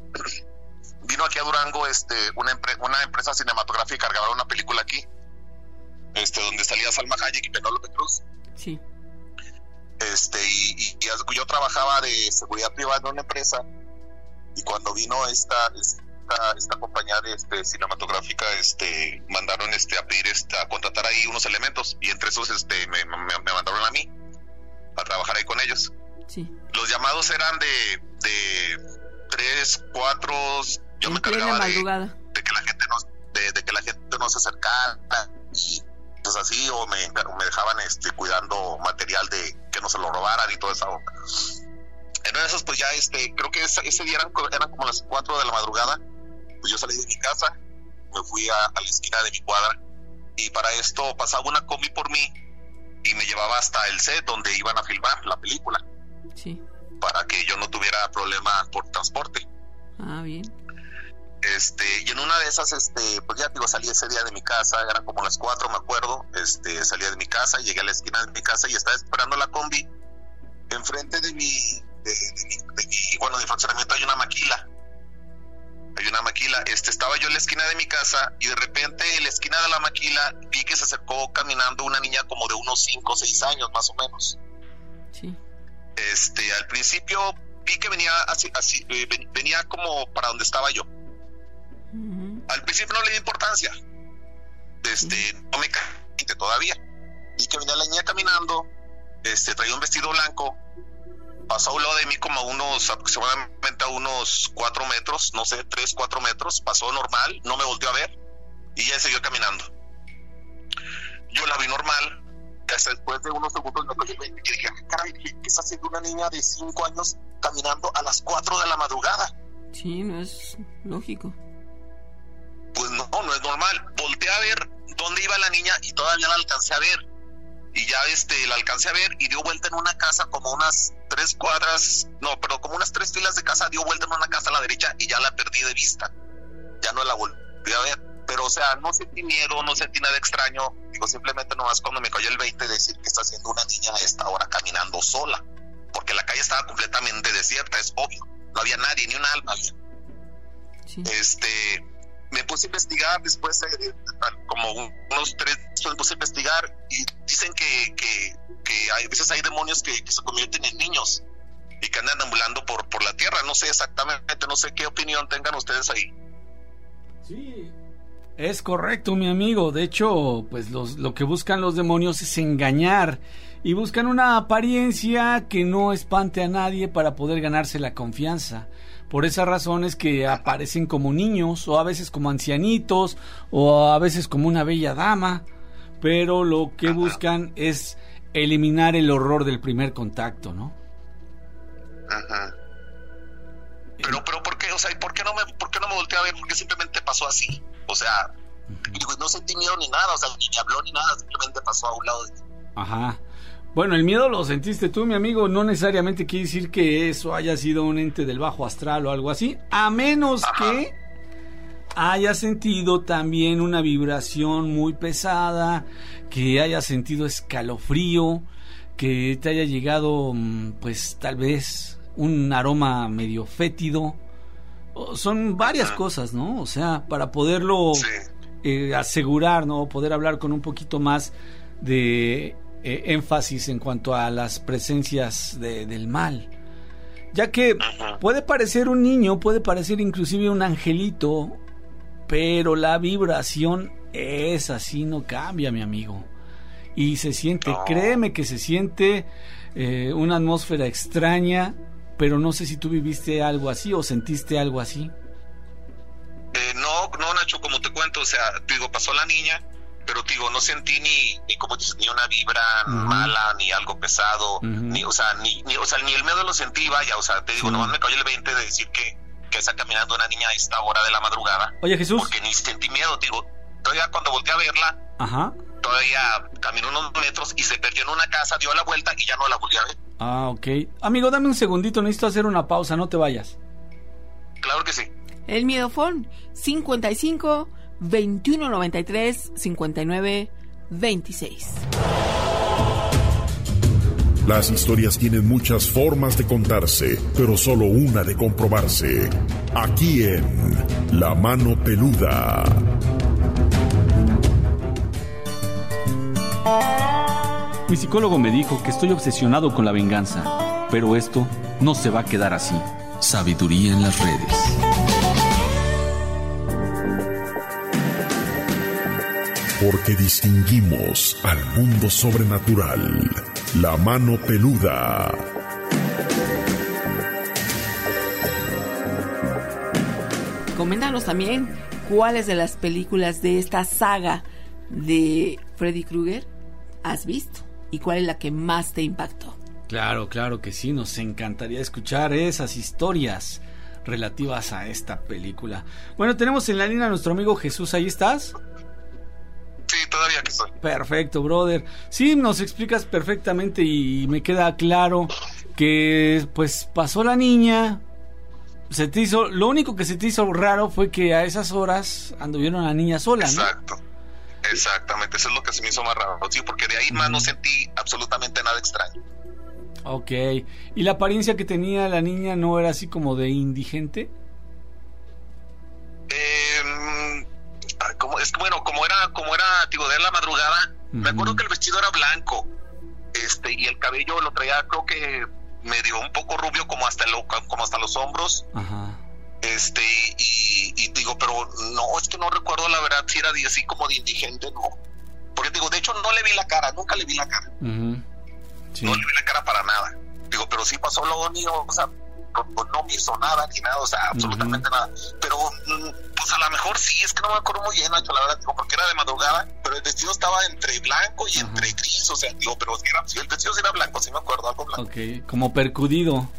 vino aquí a Durango este una, empre, una empresa cinematográfica a grabar una película aquí, este donde salía Salma Hayek y Penélope Cruz. Sí. Este, y, y, y yo trabajaba de seguridad privada en una empresa, y cuando vino esta esta, esta compañía de este cinematográfica, este mandaron este a pedir este, a contratar ahí unos elementos, y entre esos este me, me, me mandaron a mí a trabajar ahí con ellos. Sí. Los llamados eran de de tres, cuatro, yo en me encargaba de, de que la gente no de, de que la gente no se acercara y así, o me, me dejaban este cuidando material de que no se lo robaran y toda esa onda. En esos pues ya este creo que ese, ese día eran, eran como las cuatro de la madrugada, pues yo salí de mi casa, me fui a, a la esquina de mi cuadra, y para esto pasaba una combi por mí y me llevaba hasta el set donde iban a filmar la película. Sí. Para que yo no tuviera problema por transporte. Ah, bien. Este, y en una de esas, este, pues ya digo, salí ese día de mi casa, eran como las cuatro, me acuerdo, este, salí de mi casa, llegué a la esquina de mi casa y estaba esperando la combi enfrente de mi, de, de, de mi, bueno, de fraccionamiento hay una maquila. Hay una maquila. Este, estaba yo en la esquina de mi casa y de repente en la esquina de la maquila vi que se acercó caminando una niña como de unos cinco o seis años más o menos. Sí. Este, al principio vi que venía así, así eh, venía como para donde estaba yo. Uh-huh. Al principio no le di importancia. Este, uh-huh. No me caí todavía. Vi que venía la niña caminando, este, traía un vestido blanco. Pasó a un lado de mí como a unos, aproximadamente a unos cuatro metros, no sé, tres, cuatro metros. Pasó normal, no me volteó a ver y ella siguió caminando. Yo la vi normal. Hasta después de unos segundos me cogí y dije, caray, ¿qué está haciendo una niña de cinco años caminando a las cuatro de la madrugada? Sí, no es lógico. Pues no, no es normal. Volteé a ver dónde iba la niña y todavía la alcancé a ver. Y ya este, la alcancé a ver y dio vuelta en una casa como unas tres cuadras, no, pero como unas tres filas de casa, dio vuelta en una casa a la derecha y ya la perdí de vista. Ya no la volví a ver. Pero, o sea, no sentí miedo, no sentí nada extraño. Digo, simplemente nomás cuando me cayó el veinte decir que está haciendo una niña a esta hora caminando sola. Porque la calle estaba completamente desierta, es obvio. No había nadie, ni un alma había. Sí. Este... Me puse a investigar después, eh, como unos tres, me puse a investigar y dicen que, que, que hay, a veces hay demonios que, que se convierten en niños y que andan ambulando por, por la tierra. No sé exactamente, no sé qué opinión tengan ustedes ahí. Sí, es correcto, mi amigo. De hecho, pues los, lo que buscan los demonios es engañar y buscan una apariencia que no espante a nadie para poder ganarse la confianza. Por esa razón es que aparecen como niños, o a veces como ancianitos, o a veces como una bella dama, pero lo que buscan es eliminar el horror del primer contacto, ¿no? Ajá. Pero, pero ¿por qué? O sea, ¿por qué no me, por qué no me volteé a ver? Porque simplemente pasó así. O sea, uh-huh. no sentí miedo ni nada, o sea, ni me habló ni nada, simplemente pasó a un lado de mí. Ajá. Bueno, el miedo lo sentiste tú, mi amigo. No necesariamente quiere decir que eso haya sido un ente del bajo astral o algo así, a menos Ajá. que hayas sentido también una vibración muy pesada, que hayas sentido escalofrío, que te haya llegado, pues tal vez un aroma medio fétido. Son varias Ajá. cosas, ¿no? O sea, para poderlo sí. eh, asegurar, ¿no? Poder hablar con un poquito más de Eh, énfasis en cuanto a las presencias de, del mal, ya que Ajá. puede parecer un niño, puede parecer inclusive un angelito, pero la vibración es así, no cambia, mi amigo, y se siente, no. créeme que se siente eh, una atmósfera extraña, pero no sé si tú viviste algo así o sentiste algo así. Eh, no, no, Nacho, como te cuento, o sea, te digo, pasó la niña, pero te digo, no sentí ni, ni como dices, ni una vibra uh-huh. mala, ni algo pesado, uh-huh. ni, o sea, ni, ni, o sea, ni el miedo lo sentí, vaya, o sea, te digo, sí. nomás me cayó el veinte de decir que, que está caminando una niña a esta hora de la madrugada. Oye, Jesús. Porque ni sentí miedo, te digo, todavía cuando volteé a verla, Ajá. todavía caminó unos metros y se perdió en una casa, dio la vuelta y ya no la volví a ver. Ah, ok. Amigo, dame un segundito, necesito hacer una pausa, no te vayas. Claro que sí. El Miedofón, cincuenta y cinco, veintiuno noventa y tres, cincuenta y nueve, veintiséis. Las historias tienen muchas formas de contarse, pero solo una de comprobarse. Aquí en La Mano Peluda. Mi psicólogo me dijo que estoy obsesionado con la venganza, pero esto no se va a quedar así. Sabiduría en las redes. Porque distinguimos al mundo sobrenatural. La Mano Peluda. Coméntanos también cuáles de las películas de esta saga de Freddy Krueger has visto y cuál es la que más te impactó. Claro, claro que sí, nos encantaría escuchar esas historias relativas a esta película. Bueno, tenemos en la línea a nuestro amigo Jesús, ¿ahí estás? Sí, todavía que estoy. Perfecto, brother. Sí, nos explicas perfectamente y me queda claro que pues pasó la niña, se te hizo, lo único que se te hizo raro fue que a esas horas anduvieron a la niña sola, ¿no? Exacto, exactamente, eso es lo que se me hizo más raro, sí, porque de ahí más no sentí absolutamente nada extraño. Ok. ¿Y la apariencia que tenía la niña no era así como de indigente? Eh, como, es que bueno, como era, como era, digo, de la madrugada, uh-huh. me acuerdo que el vestido era blanco, este, y el cabello lo traía, creo que medio un poco rubio, como hasta, lo, como hasta los hombros. Ajá. Este, y, y digo, pero no, es que no recuerdo la verdad si era de, así como de indigente, no. Porque digo, de hecho no le vi la cara, nunca le vi la cara. Uh-huh. Sí. No le vi la cara para nada. Digo, pero sí pasó lo mío, o sea, no, no me hizo nada ni nada, o sea, absolutamente uh-huh. nada. Pero, pues a lo mejor sí, es que no me acuerdo muy bien, Nacho, la verdad, digo, porque era de madrugada, pero el vestido estaba entre blanco y uh-huh. entre gris, o sea, digo, pero era, sí, el vestido sí era blanco, sí me acuerdo, algo blanco. Ok, como percudido.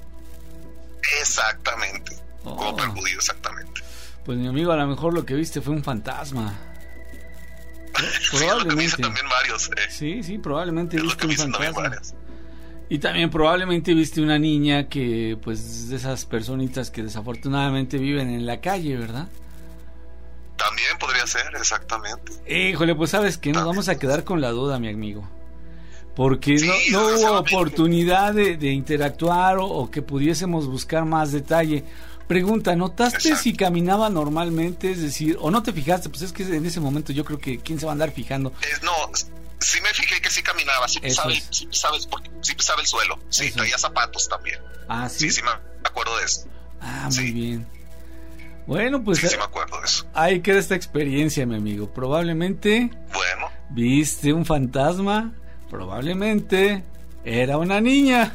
Exactamente, oh. como percudido, exactamente. Pues mi amigo, a lo mejor lo que viste fue un fantasma. Probablemente. Sí, también varios. Eh. Sí, sí, probablemente viste un fantasma. Y también probablemente viste una niña que, pues, de esas personitas que desafortunadamente viven en la calle, ¿verdad? También podría ser, exactamente. Híjole, pues sabes que nos vamos a quedar con la duda, mi amigo. Porque sí, no, no hubo oportunidad de, de interactuar o, o que pudiésemos buscar más detalle. Pregunta, ¿notaste Exacto. si caminaba normalmente? Es decir, o no te fijaste, pues es que en ese momento yo creo que ¿quién se va a andar fijando? Eh, no, sí me fijé que sí caminaba, sí pisaba, el, sí pisaba, el, sí pisaba el suelo, sí, eso. Traía zapatos también. Ah, ¿sí? Sí, sí me acuerdo de eso. Ah, sí. muy bien. Bueno, pues sí, sí me acuerdo de eso. Ahí queda esta experiencia, mi amigo. Probablemente bueno. viste un fantasma, probablemente era una niña.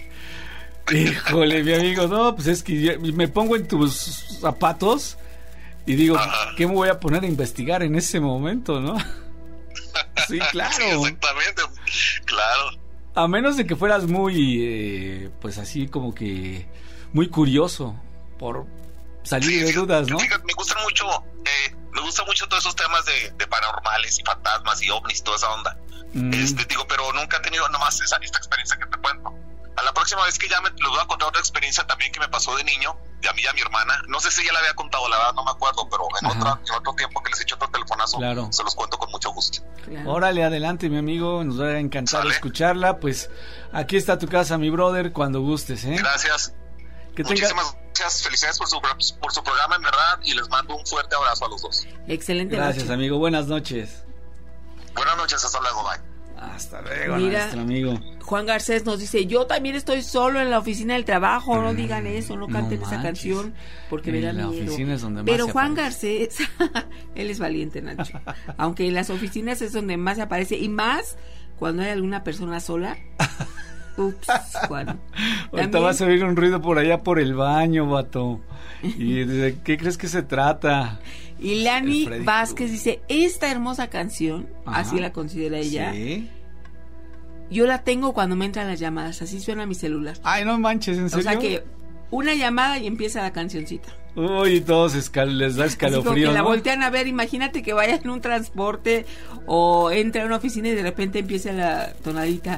Híjole, mi amigo, no, pues es que me pongo en tus zapatos y digo, ajá. ¿qué me voy a poner a investigar en ese momento, no? Sí, claro. Sí, exactamente, claro. A menos de que fueras muy, eh, pues así como que muy curioso por salir sí, de dudas, ¿no? Fíjate, me gustan mucho, eh, me gustan mucho todos esos temas de, de paranormales y fantasmas y ovnis, toda esa onda. Mm. Este, digo, pero nunca he tenido nomás esa, esta experiencia que te cuento. A la próxima vez que ya me les voy a contar otra experiencia también que me pasó de niño, de a mí y a mi hermana. No sé si ya la había contado, la verdad no me acuerdo, pero en, otra, en otro tiempo que les he hecho otro telefonazo, claro. se los cuento con mucho gusto. Claro. Órale, adelante, mi amigo, nos va a encantar ¿Sale? escucharla. Pues aquí está tu casa, mi brother, cuando gustes, ¿eh? Gracias. Que Muchísimas tenga... gracias, felicidades por su, por su programa, en verdad, y les mando un fuerte abrazo a los dos. Excelente Gracias, noche. amigo, buenas noches. Buenas noches, hasta luego, bye. Hasta luego, Mira, nuestro amigo. Juan Garcés nos dice, yo también estoy solo en la oficina del trabajo, no digan eso, no canten no esa canción, porque me da miedo. En la oficina es donde más Pero Juan aparece. Garcés, él es valiente, Nacho. Aunque en las oficinas es donde más se aparece, y más cuando hay alguna persona sola. Ups, Juan. Ahorita vas a oír un ruido por allá por el baño, vato. ¿Y de qué crees que se trata? Y Lani Vázquez dice, esta hermosa canción, ajá, así la considera ella, ¿sí? Yo la tengo cuando me entran las llamadas, así suena mi celular. Ay, no manches, ¿en serio? O sea que una llamada y empieza la cancioncita. Uy, todos escal les da escalofrío, así como que, ¿no? La voltean a ver, imagínate que vaya en un transporte o entra a una oficina y de repente empieza la tonadita.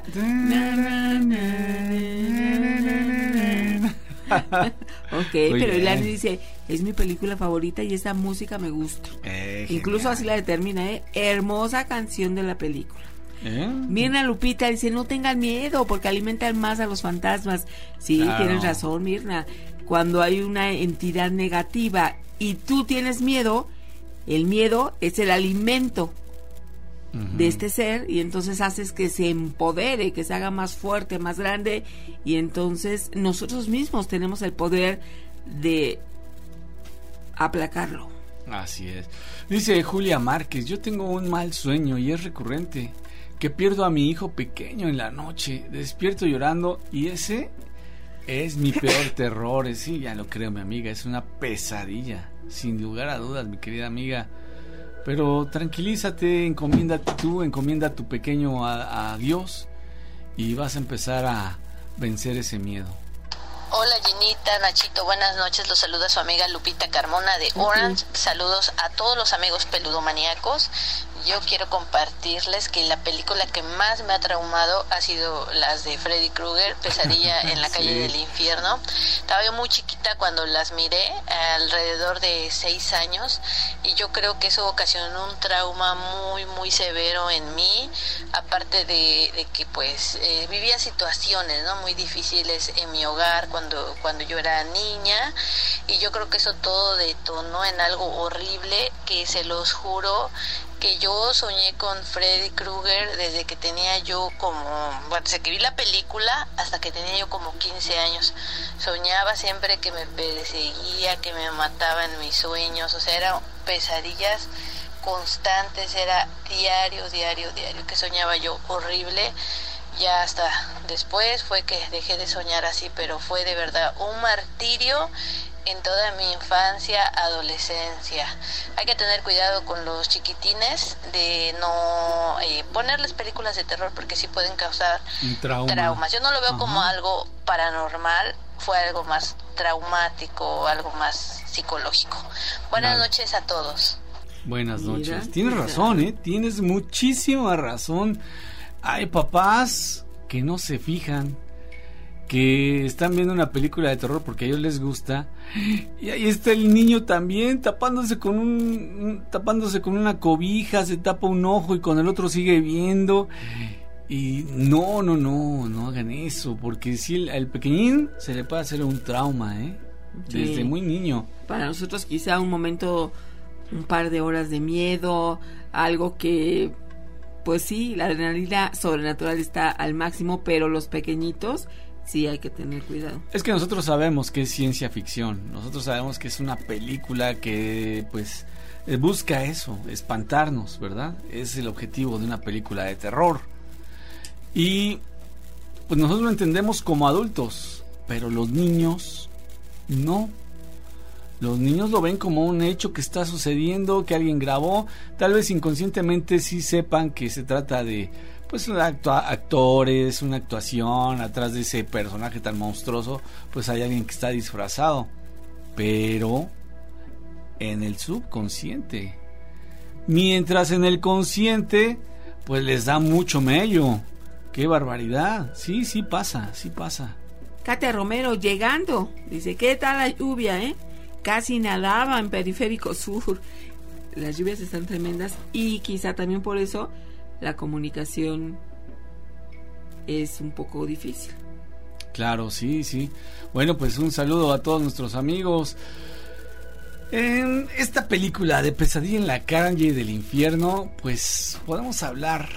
Ok, muy pero Ilani dice, es mi película favorita y esa música me gusta. Eh, Incluso genial. Así la determina, ¿eh? Hermosa canción de la película. ¿Eh? Mirna Lupita dice, no tengan miedo porque alimentan más a los fantasmas. Sí, claro. Tienes razón, Mirna. Cuando hay una entidad negativa y tú tienes miedo, el miedo es el alimento uh-huh. de este ser, y entonces haces que se empodere, que se haga más fuerte, más grande, y entonces nosotros mismos tenemos el poder de aplacarlo. Así es. Dice Julia Márquez, yo tengo un mal sueño y es recurrente, que pierdo a mi hijo pequeño en la noche, despierto llorando y ese es mi peor terror. Sí, ya lo creo, mi amiga, es una pesadilla, sin lugar a dudas, mi querida amiga. Pero tranquilízate, encomiéndate tú, encomienda a tu pequeño a, a Dios y vas a empezar a vencer ese miedo. Hola Jenita, Nachito, buenas noches, los saluda su amiga Lupita Carmona de Orange. Uh-huh. Saludos a todos los amigos peludomaníacos. yo quiero compartirles que la película que más me ha traumado ha sido las de Freddy Krueger, Pesadilla en la calle sí. del infierno. Estaba yo muy chiquita cuando las miré, alrededor de seis años, y yo creo que eso ocasionó un trauma muy, muy severo en mí, aparte de, de que pues eh, vivía situaciones, ¿no?, muy difíciles en mi hogar cuando, cuando yo era niña, y yo creo que eso todo detonó en algo horrible que se los juro que yo soñé con Freddy Krueger desde que tenía yo como, bueno, desde que vi la película hasta que tenía yo como quince años. Soñaba siempre que me perseguía, que me mataba en mis sueños, o sea, eran pesadillas constantes, era diario, diario, diario, que soñaba yo horrible. Ya hasta después fue que dejé de soñar así, pero fue de verdad un martirio en toda mi infancia, adolescencia. Hay que tener cuidado con los chiquitines de no eh, ponerles películas de terror porque sí pueden causar trauma. traumas. Yo no lo veo Ajá. como algo paranormal, fue algo más traumático, algo más psicológico. Buenas vale. noches a todos. Buenas noches. Mira, Tienes razón, ¿eh? Tienes muchísima razón. Hay papás que no se fijan, que están viendo una película de terror porque a ellos les gusta, y ahí está el niño también tapándose con un tapándose con una cobija, se tapa un ojo y con el otro sigue viendo. Y no, no, no, no hagan eso, porque si el, el pequeñín se le puede hacer un trauma, ¿eh? Desde Sí. muy niño. Para nosotros quizá un momento, un par de horas de miedo, algo que, pues sí, la adrenalina sobrenatural está al máximo, pero los pequeñitos sí hay que tener cuidado. Es que nosotros sabemos que es ciencia ficción, nosotros sabemos que es una película que pues busca eso, espantarnos, ¿verdad? Es el objetivo de una película de terror. Y pues nosotros lo entendemos como adultos, pero los niños no. Los niños lo ven como un hecho que está sucediendo, que alguien grabó, tal vez inconscientemente sí sepan que se trata de pues actua- actores, una actuación, atrás de ese personaje tan monstruoso, pues hay alguien que está disfrazado, pero en el subconsciente. Mientras en el consciente, pues les da mucho mello. ¡Qué barbaridad! Sí, sí pasa, sí pasa. Katia Romero llegando, dice, ¿qué tal la lluvia, eh? Casi nadaba en Periférico Sur. Las lluvias están tremendas y quizá también por eso la comunicación es un poco difícil. Claro, sí, sí. Bueno, pues un saludo a todos nuestros amigos. En esta película de Pesadilla en la calle del infierno, pues podemos hablar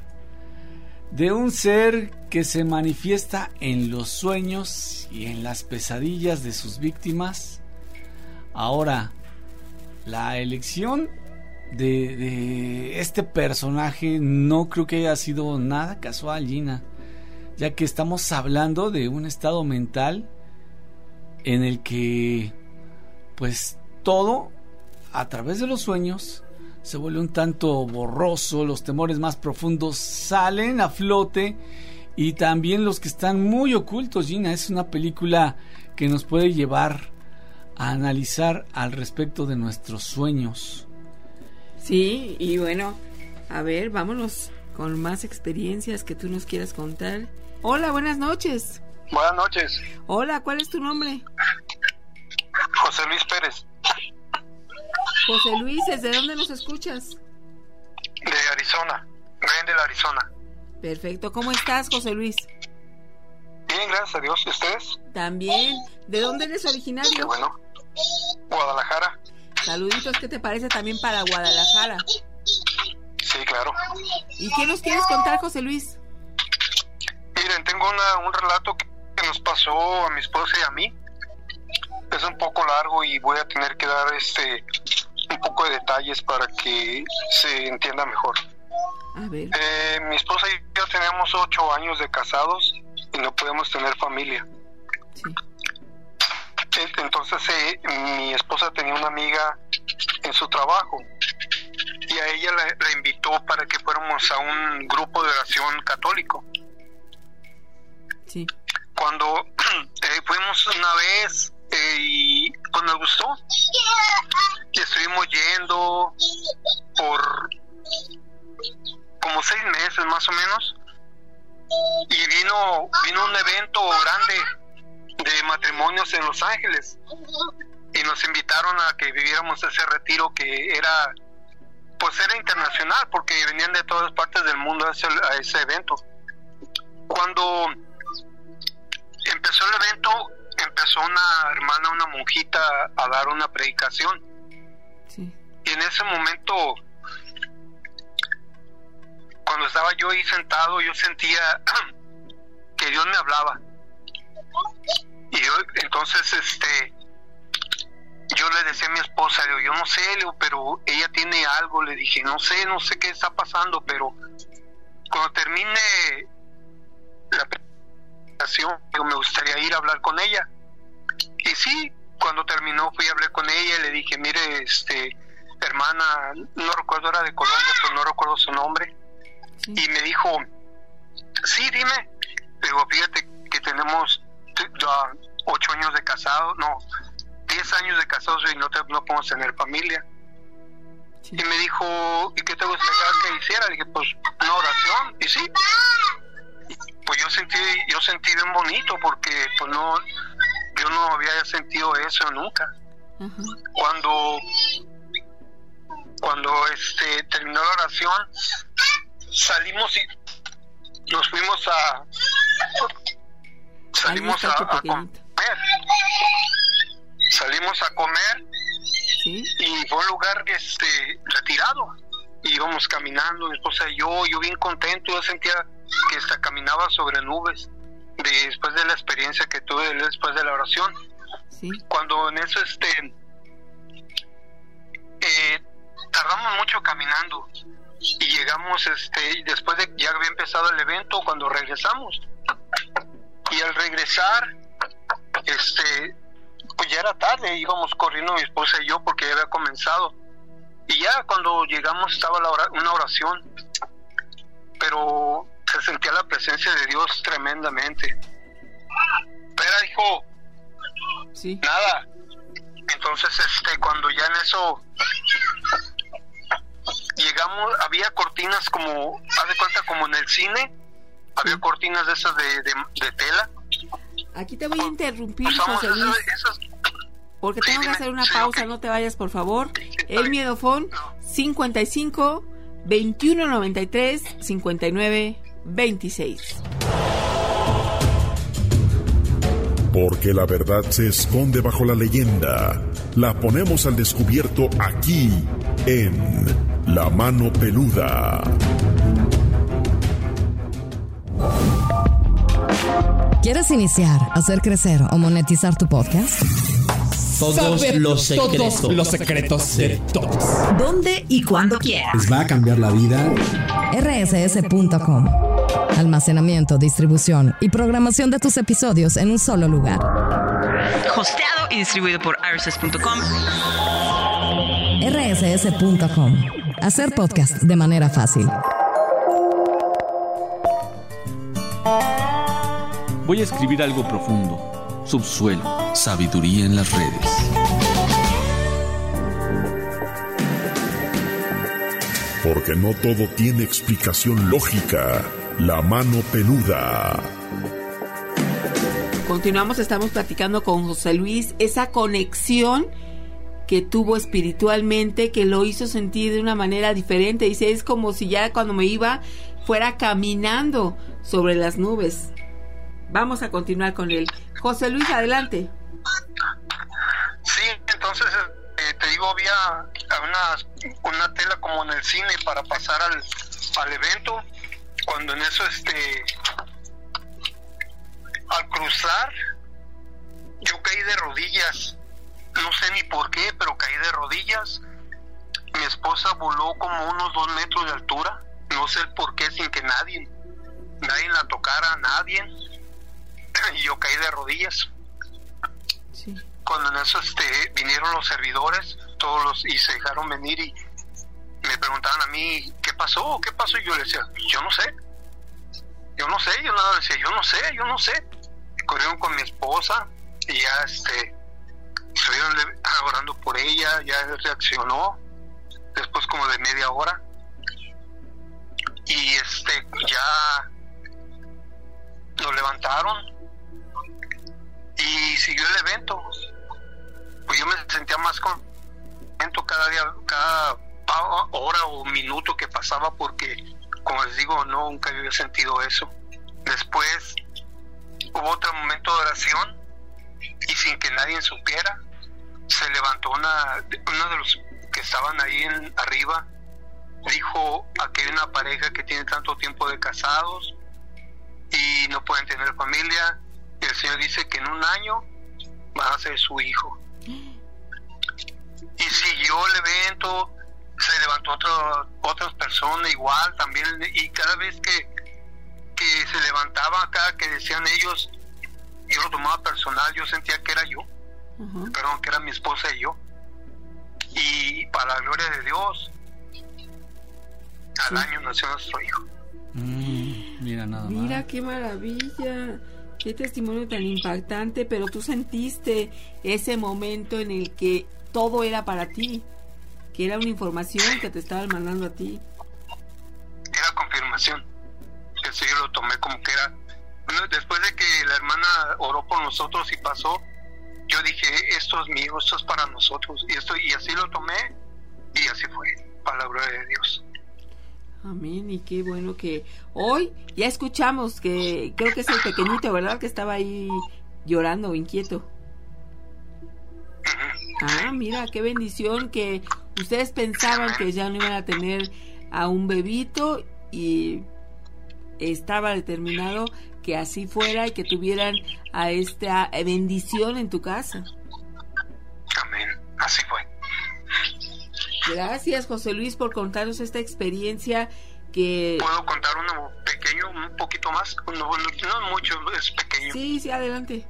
de un ser que se manifiesta en los sueños y en las pesadillas de sus víctimas. Ahora, la elección de, de este personaje no creo que haya sido nada casual, Gina, ya que estamos hablando de un estado mental en el que pues todo a través de los sueños se vuelve un tanto borroso, los temores más profundos salen a flote y también los que están muy ocultos. Gina, es una película que nos puede llevar a analizar al respecto de nuestros sueños. Sí, y bueno, a ver, vámonos con más experiencias que tú nos quieras contar. Hola, buenas noches. Buenas noches. Hola, ¿cuál es tu nombre? José Luis Pérez. José Luis, ¿desde dónde nos escuchas? De Arizona, Glendale, Arizona. Perfecto, ¿cómo estás, José Luis? Bien, gracias a Dios. ¿Y ustedes? También. ¿De dónde eres originario? Qué bueno. Guadalajara. Saluditos, ¿qué te parece también para Guadalajara? Sí, claro. ¿Y qué nos quieres contar, José Luis? Miren, tengo una, un relato que nos pasó a mi esposa y a mí. Es un poco largo y voy a tener que dar este un poco de detalles para que se entienda mejor. A ver. Eh, mi esposa y yo teníamos ocho años de casados y no podemos tener familia. Sí. Entonces eh, mi esposa tenía una amiga en su trabajo y a ella la, la invitó para que fuéramos a un grupo de oración católico. Sí. Cuando eh, fuimos una vez eh, y pues nos gustó y estuvimos yendo por como seis meses más o menos, y vino vino un evento grande de matrimonios en Los Ángeles y nos invitaron a que viviéramos ese retiro que era, pues era internacional porque venían de todas partes del mundo a ese, a ese evento. Cuando empezó el evento, empezó una hermana, una monjita a dar una predicación. Sí. Y en ese momento, cuando estaba yo ahí sentado, yo sentía que Dios me hablaba. Y yo, entonces, este, yo le decía a mi esposa, digo, yo no sé, Leo, pero ella tiene algo. Le dije, no sé, no sé qué está pasando, pero cuando termine la presentación, digo, me gustaría ir a hablar con ella. Y sí, cuando terminó fui a hablar con ella y le dije, mire, este, hermana, no recuerdo, era de Colombia, pero no recuerdo su nombre. Sí. Y me dijo, sí, dime. Digo, fíjate que tenemos ya ocho años de casados, no, diez años de casados y no, te, no podemos tener familia. Sí. Y me dijo, ¿y qué te gustaría que hiciera? Le dije, pues una oración. Y sí, pues yo sentí, yo sentí bien bonito porque pues no, yo no había sentido eso nunca. Uh-huh. Cuando cuando este terminó la oración, salimos y nos fuimos a salimos a, a comer salimos a comer ¿sí? Y fue un lugar este retirado y íbamos caminando, mi esposa y yo, yo bien contento, yo sentía que hasta caminaba sobre nubes de, después de la experiencia que tuve después de la oración. ¿Sí? Cuando en eso este eh, tardamos mucho caminando y llegamos este después de ya había empezado el evento, cuando regresamos, y al regresar este pues ya era tarde, íbamos corriendo mi esposa y yo porque ya había comenzado, y ya cuando llegamos estaba la ora, una oración, pero se sentía la presencia de Dios tremendamente. Pero dijo sí. Nada. Entonces este cuando ya en eso llegamos, había cortinas como, haz de cuenta como en el cine, había cortinas de esas de, de, de tela. Aquí te voy a interrumpir, José Luis, esas, porque tengo sí, que hacer una sí, pausa, okay. No te vayas, por favor. Sí, sí, el Miedofón cincuenta y cinco, veintiuno noventa y tres, cincuenta y nueve, veintiséis. Porque la verdad se esconde bajo la leyenda. La ponemos al descubierto aquí en La Mano Peluda. ¿Quieres iniciar, hacer crecer o monetizar tu podcast? Todos Saber los secretos. Todos los secretos de todos. ¿Dónde y cuándo quieras? Les va a cambiar la vida. R S S punto com. Almacenamiento, distribución y programación de tus episodios en un solo lugar. Hosteado y distribuido por R S S punto com. R S S punto com. Hacer podcast de manera fácil. Voy a escribir algo profundo, subsuelo, sabiduría en las redes. Porque no todo tiene explicación lógica. La Mano Peluda. Continuamos, estamos platicando con José Luis, esa conexión que tuvo espiritualmente, que lo hizo sentir de una manera diferente. Dice, es como si ya cuando me iba fuera caminando sobre las nubes. Vamos a continuar con él. José Luis, adelante. Sí, entonces eh, te digo, había una, una tela como en el cine para pasar al, al evento. Cuando en eso, este, al cruzar, yo caí de rodillas. No sé ni por qué, pero caí de rodillas. Mi esposa voló como unos dos metros de altura. No sé el por qué, sin que nadie, nadie la tocara, nadie. Y yo caí de rodillas. Sí. Cuando en eso este, vinieron los servidores, todos los, y se dejaron venir y me preguntaban a mí, ¿qué pasó? ¿Qué pasó? Y yo les decía, yo no sé. Yo no sé, yo nada decía, yo no sé, yo no sé. Corrieron con mi esposa y ya este, estuvieron orando por ella, ya reaccionó después como de media hora. y este ya lo levantaron y siguió el evento. Pues yo me sentía más contento cada día, cada hora o minuto que pasaba, porque como les digo, no, nunca había sentido eso. Después hubo otro momento de oración y sin que nadie supiera se levantó una uno de los que estaban ahí en, arriba, dijo: aquí hay una pareja que tiene tanto tiempo de casados y no pueden tener familia, y el Señor dice que en un año van a ser su hijo. Y siguió el evento, se levantó otro, otras personas igual también, y cada vez que, que se levantaba, cada que decían ellos, yo lo tomaba personal, yo sentía que era yo, uh-huh. perdón, que era mi esposa y yo. Y para la gloria de Dios, al sí. año nació nuestro hijo. Mm, mira nada más. Mira qué maravilla, qué testimonio tan impactante, pero tú sentiste ese momento en el que todo era para ti, que era una información sí. que te estaban mandando a ti. Era confirmación. Eso yo lo tomé como que era. Bueno, después de que la hermana oró por nosotros y pasó, yo dije: esto es mío, esto es para nosotros, y esto y así lo tomé, y así fue, para la gloria de Dios. Amén. Y qué bueno que hoy ya escuchamos que creo que es el pequeñito, ¿verdad?, que estaba ahí llorando, inquieto. Ah, mira, qué bendición que ustedes pensaban que ya no iban a tener a un bebito y estaba determinado que así fuera y que tuvieran a esta bendición en tu casa. Amén, así fue. Gracias, José Luis, por contarnos esta experiencia que... ¿Puedo contar uno pequeño, un poquito más? No, no, no mucho, es pequeño. Sí, sí, adelante.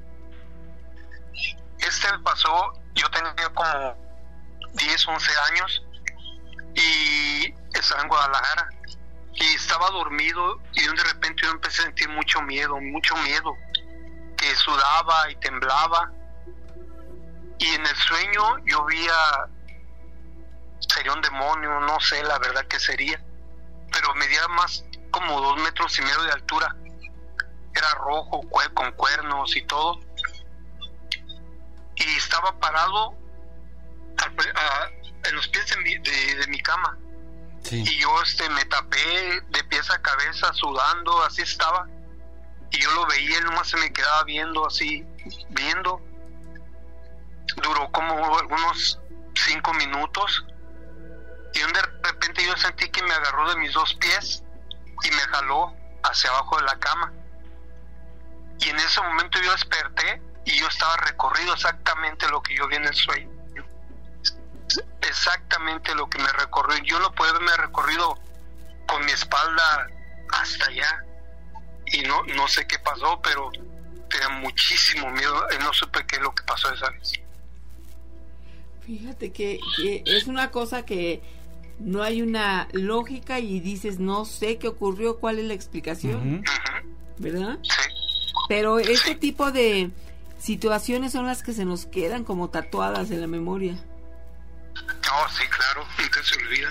Este pasó, yo tenía como diez, once años y estaba en Guadalajara y estaba dormido, y de repente yo empecé a sentir mucho miedo, mucho miedo, que sudaba y temblaba, y en el sueño yo veía, sería un demonio, no sé la verdad que sería, pero medía más como dos metros y medio de altura, era rojo, con cuernos y todo, y estaba parado a, a, en los pies de mi, de, de mi cama. Sí. Y yo este me tapé de pies a cabeza, sudando, así estaba, y yo lo veía, él nomás se me quedaba viendo así, viendo. Duró como algunos cinco minutos, y de repente yo sentí que me agarró de mis dos pies y me jaló hacia abajo de la cama, y en ese momento yo desperté y yo estaba recorrido exactamente lo que yo vi en el sueño, exactamente lo que me recorrió. Yo no puedo haberme recorrido con mi espalda hasta allá, y no no sé qué pasó, pero tenía muchísimo miedo y no supe qué es lo que pasó esa vez. Fíjate que, que es una cosa que no hay una lógica y dices, no sé qué ocurrió, cuál es la explicación, uh-huh. ¿verdad? Sí. Pero este sí. tipo de situaciones son las que se nos quedan como tatuadas en la memoria. Oh, sí, claro, nunca se olvidan.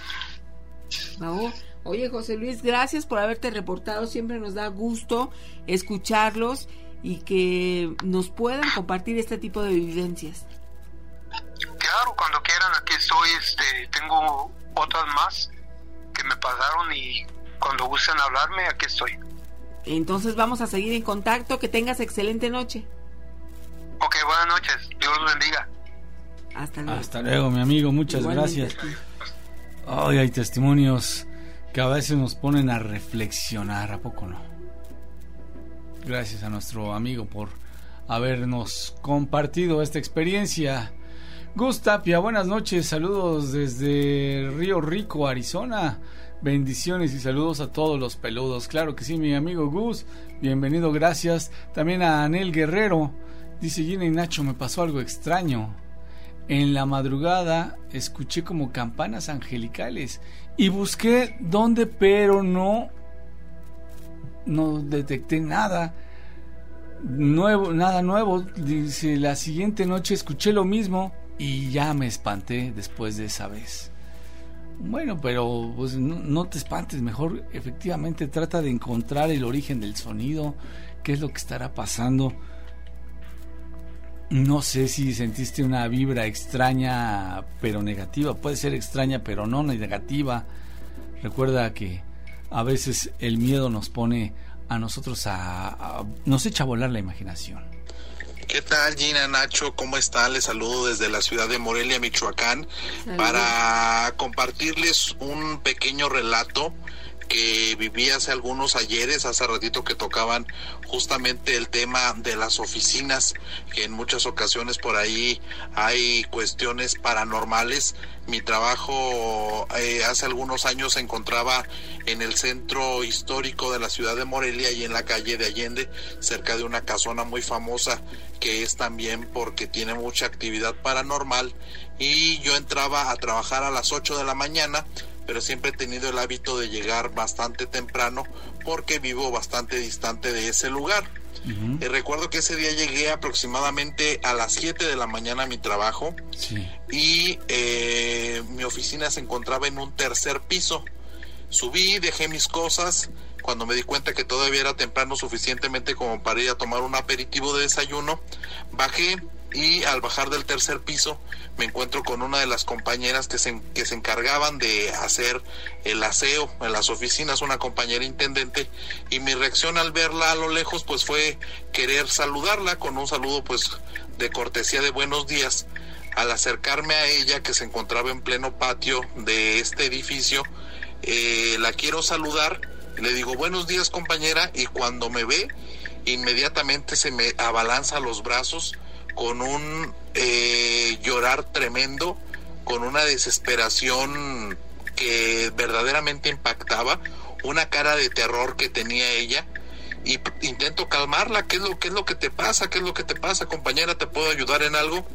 Oh, oye, José Luis, gracias por haberte reportado. Siempre nos da gusto escucharlos y que nos puedan compartir este tipo de vivencias. Claro, cuando quieran, aquí estoy. Este, tengo otras más que me pasaron, y cuando gusten hablarme, aquí estoy. Entonces vamos a seguir en contacto. Que tengas excelente noche. Ok, buenas noches. Dios los bendiga. Hasta luego. Hasta luego, mi amigo. Muchas Igualmente. gracias. Ay, hay testimonios que a veces nos ponen a reflexionar, ¿a poco no? Gracias a nuestro amigo por habernos compartido esta experiencia. Gus Tapia, buenas noches, saludos desde Río Rico, Arizona. Bendiciones y saludos a todos los peludos. Claro que sí, mi amigo Gus, bienvenido, gracias. También a Anel Guerrero, dice: Gina y Nacho, me pasó algo extraño. En la madrugada escuché como campanas angelicales y busqué dónde, pero no no detecté nada nuevo, nada nuevo. Dice: la siguiente noche escuché lo mismo y ya me espanté después de esa vez. Bueno, pero pues no, no te espantes, mejor efectivamente trata de encontrar el origen del sonido, qué es lo que estará pasando. No sé si sentiste una vibra extraña pero negativa, puede ser extraña pero no negativa. Recuerda que a veces el miedo nos pone a nosotros a, a nos echa a volar la imaginación. ¿Qué tal, Gina, Nacho? ¿Cómo están? Les saludo desde la ciudad de Morelia, Michoacán, Salud. Para compartirles un pequeño relato que viví hace algunos ayeres, hace ratito que tocaban justamente el tema de las oficinas, que en muchas ocasiones por ahí hay cuestiones paranormales. Mi trabajo eh, hace algunos años se encontraba en el centro histórico de la ciudad de Morelia y en la calle de Allende, cerca de una casona muy famosa que es también porque tiene mucha actividad paranormal, y yo entraba a trabajar a las ocho de la mañana, pero siempre he tenido el hábito de llegar bastante temprano porque vivo bastante distante de ese lugar. Uh-huh. Y recuerdo que ese día llegué aproximadamente a las siete de la mañana a mi trabajo. Sí. Y eh, mi oficina se encontraba en un tercer piso. Subí, dejé mis cosas. Cuando me di cuenta que todavía era temprano suficientemente como para ir a tomar un aperitivo de desayuno, bajé, y al bajar del tercer piso me encuentro con una de las compañeras que se, que se encargaban de hacer el aseo en las oficinas, una compañera intendente, y mi reacción al verla a lo lejos pues fue querer saludarla con un saludo pues de cortesía de buenos días. Al acercarme a ella, que se encontraba en pleno patio de este edificio, eh, la quiero saludar, le digo buenos días, compañera, y cuando me ve inmediatamente se me abalanza a los brazos con un eh, llorar tremendo, con una desesperación que verdaderamente impactaba, una cara de terror que tenía ella, y p- intento calmarla. ¿Qué es lo, qué es lo que te pasa? ¿Qué es lo que te pasa, compañera? ¿Te puedo ayudar en algo?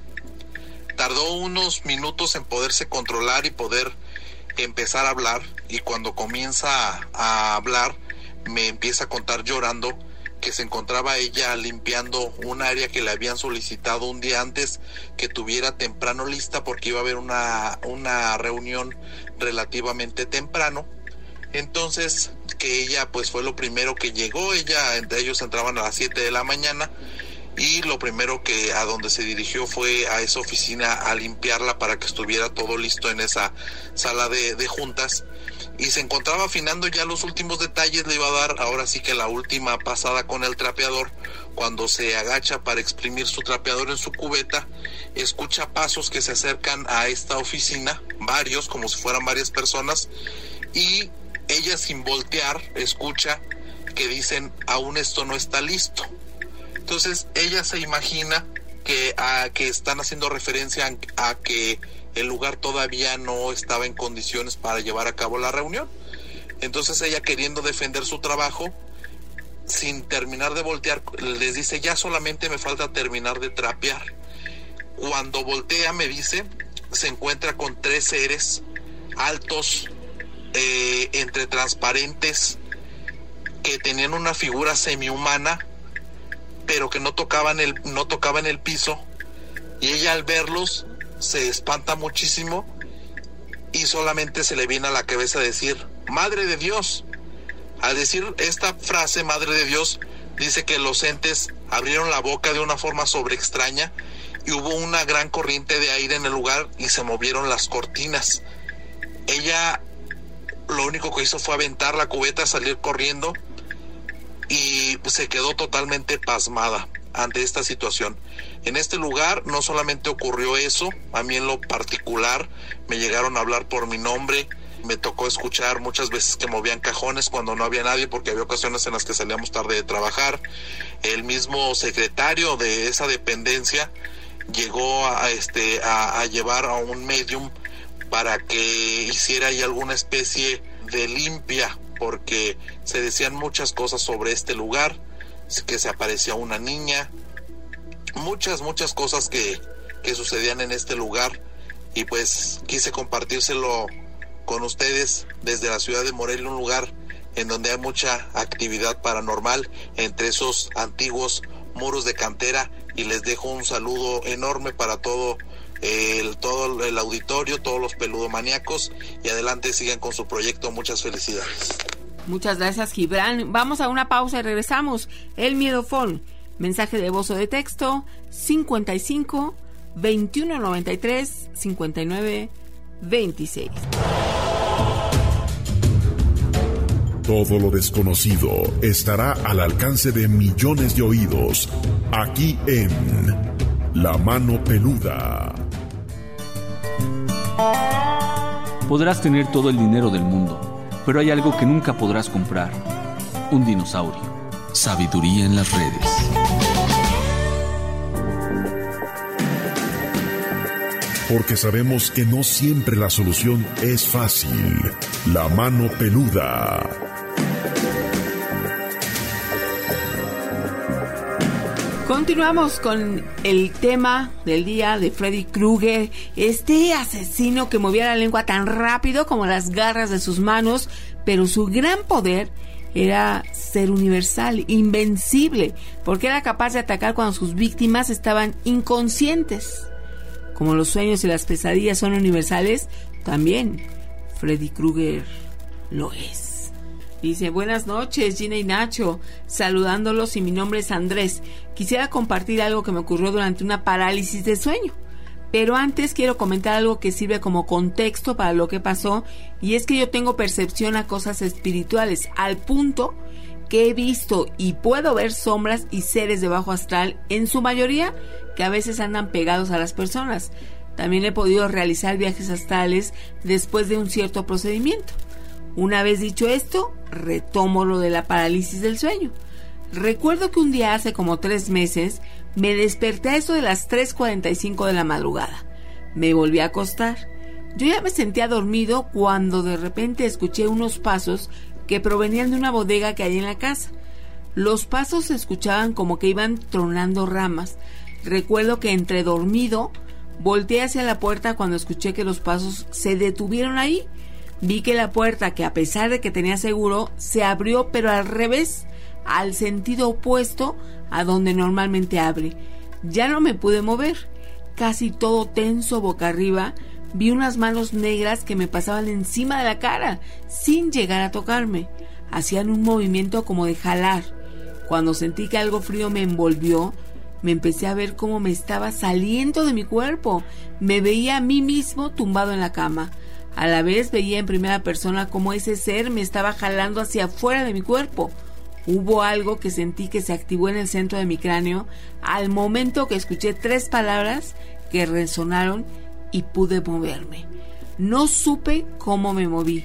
Tardó unos minutos en poderse controlar y poder empezar a hablar, y cuando comienza a, a hablar me empieza a contar llorando que se encontraba ella limpiando un área que le habían solicitado un día antes que tuviera temprano lista porque iba a haber una, una reunión relativamente temprano. Entonces que ella pues fue lo primero que llegó. Ella, entre ellos entraban a las siete de la mañana, y lo primero que a donde se dirigió fue a esa oficina a limpiarla para que estuviera todo listo en esa sala de, de juntas, y se encontraba afinando ya los últimos detalles. Le iba a dar ahora sí que la última pasada con el trapeador. Cuando se agacha para exprimir su trapeador en su cubeta, escucha pasos que se acercan a esta oficina, varios, como si fueran varias personas, y ella, sin voltear, escucha que dicen aún esto no está listo. Entonces ella se imagina que, a, que están haciendo referencia a, a que el lugar todavía no estaba en condiciones para llevar a cabo la reunión. Entonces ella, queriendo defender su trabajo, sin terminar de voltear, les dice ya solamente me falta terminar de trapear. Cuando voltea, me dice, se encuentra con tres seres altos, eh, entre transparentes, que tenían una figura semi-humana, pero que no tocaban el, no tocaban el piso, y ella al verlos se espanta muchísimo y solamente se le viene a la cabeza decir Madre de Dios. Al decir esta frase, Madre de Dios, dice que los entes abrieron la boca de una forma sobre extraña y hubo una gran corriente de aire en el lugar y se movieron las cortinas. Ella lo único que hizo fue aventar la cubeta, salir corriendo, y se quedó totalmente pasmada ante esta situación. En este lugar no solamente ocurrió eso, a mí en lo particular me llegaron a hablar por mi nombre, me tocó escuchar muchas veces que movían cajones cuando no había nadie, porque había ocasiones en las que salíamos tarde de trabajar. El mismo secretario de esa dependencia llegó a, este, a, a llevar a un medium para que hiciera ahí alguna especie de limpia, porque se decían muchas cosas sobre este lugar, que se aparecía una niña, muchas, muchas cosas que, que sucedían en este lugar, y pues quise compartírselo con ustedes desde la ciudad de Morelia, un lugar en donde hay mucha actividad paranormal, entre esos antiguos muros de cantera, y les dejo un saludo enorme para todo el, todo el auditorio, todos los peludomaníacos, y adelante, sigan con su proyecto. Muchas felicidades. Muchas gracias, Gibran. Vamos a una pausa y regresamos. El Miedofón, mensaje de voz o de texto cincuenta y cinco, veintiuno noventa y tres, cincuenta y nueve, veintiséis. Todo lo desconocido estará al alcance de millones de oídos, aquí en La Mano Peluda. Podrás tener todo el dinero del mundo, pero hay algo que nunca podrás comprar: un dinosaurio. Sabiduría en las redes. Porque sabemos que no siempre la solución es fácil. La Mano Peluda. Continuamos con el tema del día de Freddy Krueger, este asesino que movía la lengua tan rápido como las garras de sus manos, pero su gran poder era ser universal, invencible, porque era capaz de atacar cuando sus víctimas estaban inconscientes. Como los sueños y las pesadillas son universales, también Freddy Krueger lo es. Dice: buenas noches, Gina y Nacho, saludándolos, y mi nombre es Andrés. Quisiera compartir algo que me ocurrió durante una parálisis de sueño, pero antes quiero comentar algo que sirve como contexto para lo que pasó, y es que yo tengo percepción a cosas espirituales, al punto que he visto y puedo ver sombras y seres de bajo astral, en su mayoría que a veces andan pegados a las personas. También he podido realizar viajes astrales después de un cierto procedimiento. Una vez dicho esto, retomo lo de la parálisis del sueño. Recuerdo que un día hace como tres meses me desperté a eso de las tres cuarenta y cinco de la madrugada. Me volví a acostar. Yo ya me sentía dormido cuando de repente escuché unos pasos que provenían de una bodega que hay en la casa. Los pasos se escuchaban como que iban tronando ramas. Recuerdo que entre dormido volteé hacia la puerta cuando escuché que los pasos se detuvieron ahí. Vi que la puerta, que a pesar de que tenía seguro, se abrió, pero al revés, al sentido opuesto a donde normalmente abre. Ya no me pude mover. Casi todo tenso boca arriba, vi unas manos negras que me pasaban encima de la cara, sin llegar a tocarme. Hacían un movimiento como de jalar. Cuando sentí que algo frío me envolvió, me empecé a ver cómo me estaba saliendo de mi cuerpo. Me veía a mí mismo tumbado en la cama. A la vez veía en primera persona cómo ese ser me estaba jalando hacia afuera de mi cuerpo. Hubo algo que sentí que se activó en el centro de mi cráneo al momento que escuché tres palabras que resonaron y pude moverme. No supe cómo me moví.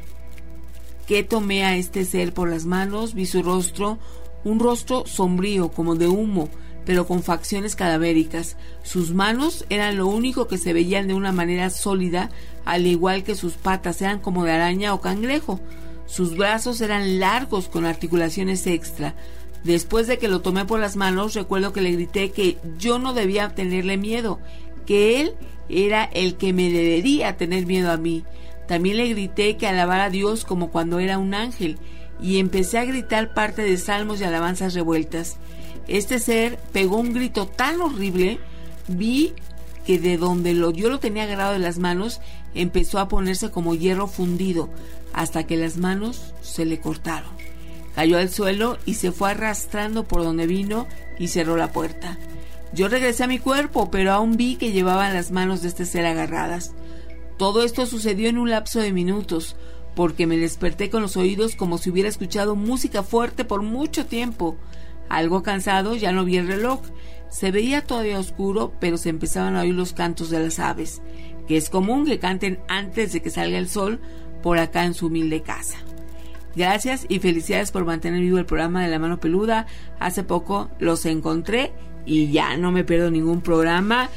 Que tomé a este ser por las manos, vi su rostro, un rostro sombrío como de humo, pero con facciones cadavéricas. Sus manos eran lo único que se veían de una manera sólida, al igual que sus patas eran como de araña o cangrejo. Sus brazos eran largos con articulaciones extra. Después de que lo tomé por las manos, recuerdo que le grité que yo no debía tenerle miedo, que él era el que me debería tener miedo a mí. También le grité que alabara a Dios como cuando era un ángel, y empecé a gritar parte de salmos y alabanzas revueltas. Este ser pegó un grito tan horrible, vi que de donde lo, yo lo tenía agarrado de las manos, empezó a ponerse como hierro fundido, hasta que las manos se le cortaron. Cayó al suelo y se fue arrastrando por donde vino y cerró la puerta. Yo regresé a mi cuerpo, pero aún vi que llevaban las manos de este ser agarradas. Todo esto sucedió en un lapso de minutos, porque me desperté con los oídos como si hubiera escuchado música fuerte por mucho tiempo. Algo cansado, ya no vi el reloj. Se veía todavía oscuro, pero se empezaban a oír los cantos de las aves, que es común que canten antes de que salga el sol por acá en su humilde casa. Gracias y felicidades por mantener vivo el programa de La Mano Peluda. Hace poco los encontré y ya no me pierdo ningún programa.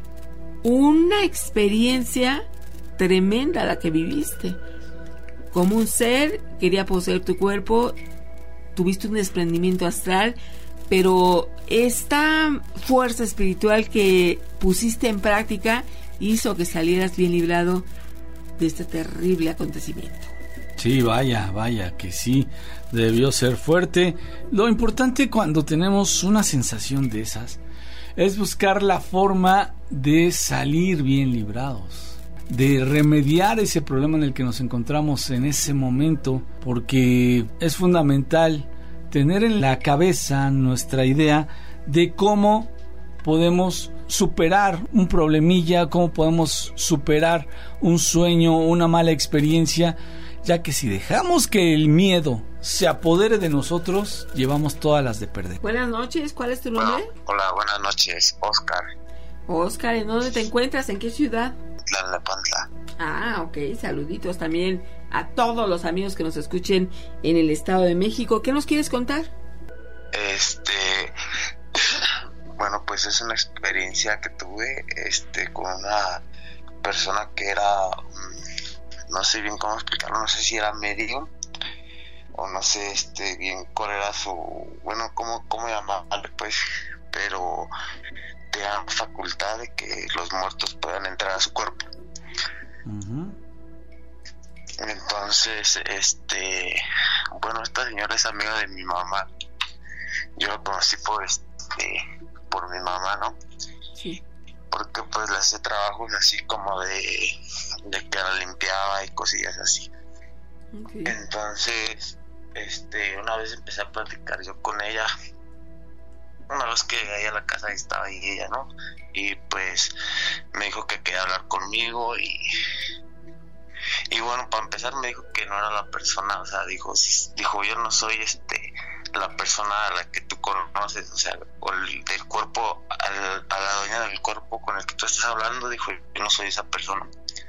Una experiencia tremenda la que viviste. Como un ser quería poseer tu cuerpo, tuviste un desprendimiento astral, pero esta fuerza espiritual que pusiste en práctica hizo que salieras bien librado de este terrible acontecimiento. Sí, vaya, vaya, que sí, debió ser fuerte. Lo importante cuando tenemos una sensación de esas es buscar la forma de salir bien librados, de remediar ese problema en el que nos encontramos en ese momento, porque es fundamental tener en la cabeza nuestra idea de cómo podemos superar un problemilla, cómo podemos superar un sueño, una mala experiencia, ya que si dejamos que el miedo se apodere de nosotros, llevamos todas las de perder. Buenas noches, ¿cuál es tu nombre? Bueno, hola, buenas noches, Oscar. Oscar, ¿en dónde te encuentras? ¿En qué ciudad? Tlalnepantla. Ah, ok, saluditos también a todos los amigos que nos escuchen en el Estado de México. ¿Qué nos quieres contar? Este, bueno, pues es una experiencia que tuve, este, con una persona que era, no sé bien cómo explicarlo, no sé si era medium o no sé, este, bien cuál era su, bueno, cómo, cómo llamarle, pues, pero te da facultad de que los muertos puedan entrar a su cuerpo. Uh-huh. Entonces, este, bueno, esta señora es amiga de mi mamá. Yo la conocí por, este, por mi mamá, ¿no? Sí. Porque pues le hacía trabajos así como de, de que la limpiaba y cosillas así. Okay. Entonces, este, una vez empecé a platicar yo con ella. Una vez que llegué a la casa estaba ahí ella, ¿no? Y pues me dijo que quería hablar conmigo y y bueno, para empezar me dijo que no era la persona, o sea, dijo, dijo yo no soy este la persona a la que tú conoces, o sea, o el, del cuerpo, al, a la dueña del cuerpo con el que tú estás hablando, dijo, yo no soy esa persona.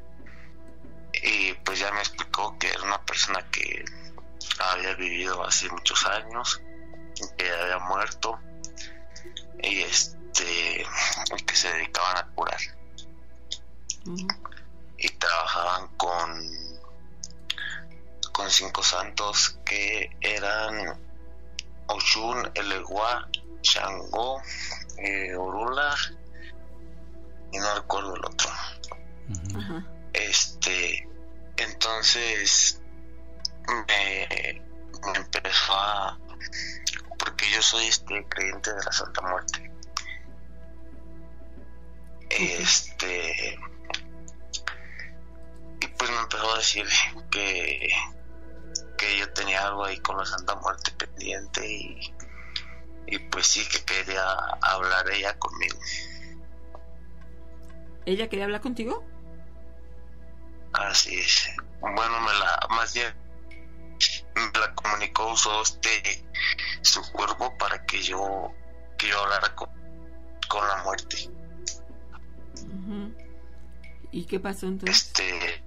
Y pues ya me explicó que era una persona que había vivido hace muchos años, que había muerto y este que se dedicaban a curar. Uh-huh. Y trabajaban con con cinco santos que eran Oshun, Elegua, Shango, eh, Orula y no recuerdo el otro. Uh-huh. Este, entonces me, me empezó a, porque yo soy este creyente de la Santa Muerte. Uh-huh. Este, y pues me empezó a decir que que yo tenía algo ahí con la Santa Muerte pendiente y, y pues sí que quería hablar ella conmigo. ¿Ella quería hablar contigo? Así es. Bueno, me la, más bien me la comunicó, usó este su cuerpo para que yo que yo hablara con, con la muerte. Uh-huh. ¿Y qué pasó entonces? Este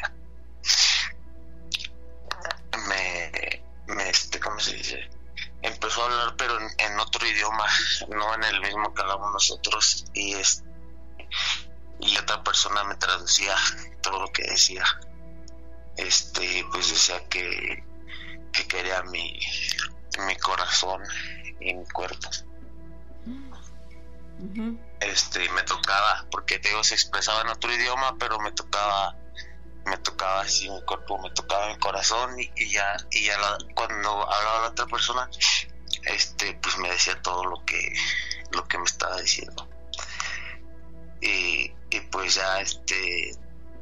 me, me este, ¿cómo se dice? Empezó a hablar pero en, en otro idioma, no en el mismo que hablamos nosotros, y es y otra persona me traducía todo lo que decía. Este, pues decía que que quería mi mi corazón y mi cuerpo. Uh-huh. Este, me tocaba, porque te digo, se expresaba en otro idioma, pero me tocaba me tocaba así mi cuerpo, me tocaba mi corazón y, y ya y ya la, cuando hablaba la otra persona, este, pues me decía todo lo que lo que me estaba diciendo. Y, y pues ya este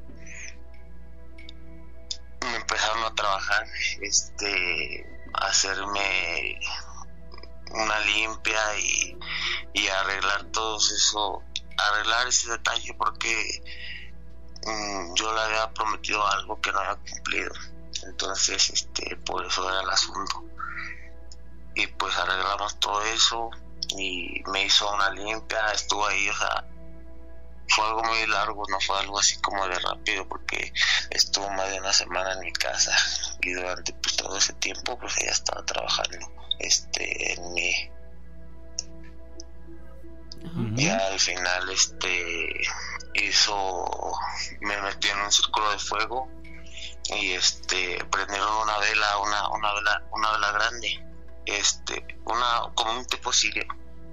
me empezaron a trabajar, este, a hacerme una limpia y, y arreglar todo eso, arreglar ese detalle porque mmm, yo le había prometido algo que no había cumplido. Entonces, este, por eso era el asunto. Y pues arreglamos todo eso y me hizo una limpia, estuvo ahí, o sea, fue algo muy largo, no fue algo así como de rápido, porque estuvo más de una semana en mi casa y durante pues todo ese tiempo pues ella estaba trabajando este en mí. Uh-huh. Y al final este hizo, me metió en un círculo de fuego y este prendieron una vela, una una vela, una vela grande, este, una como un tipo sirio.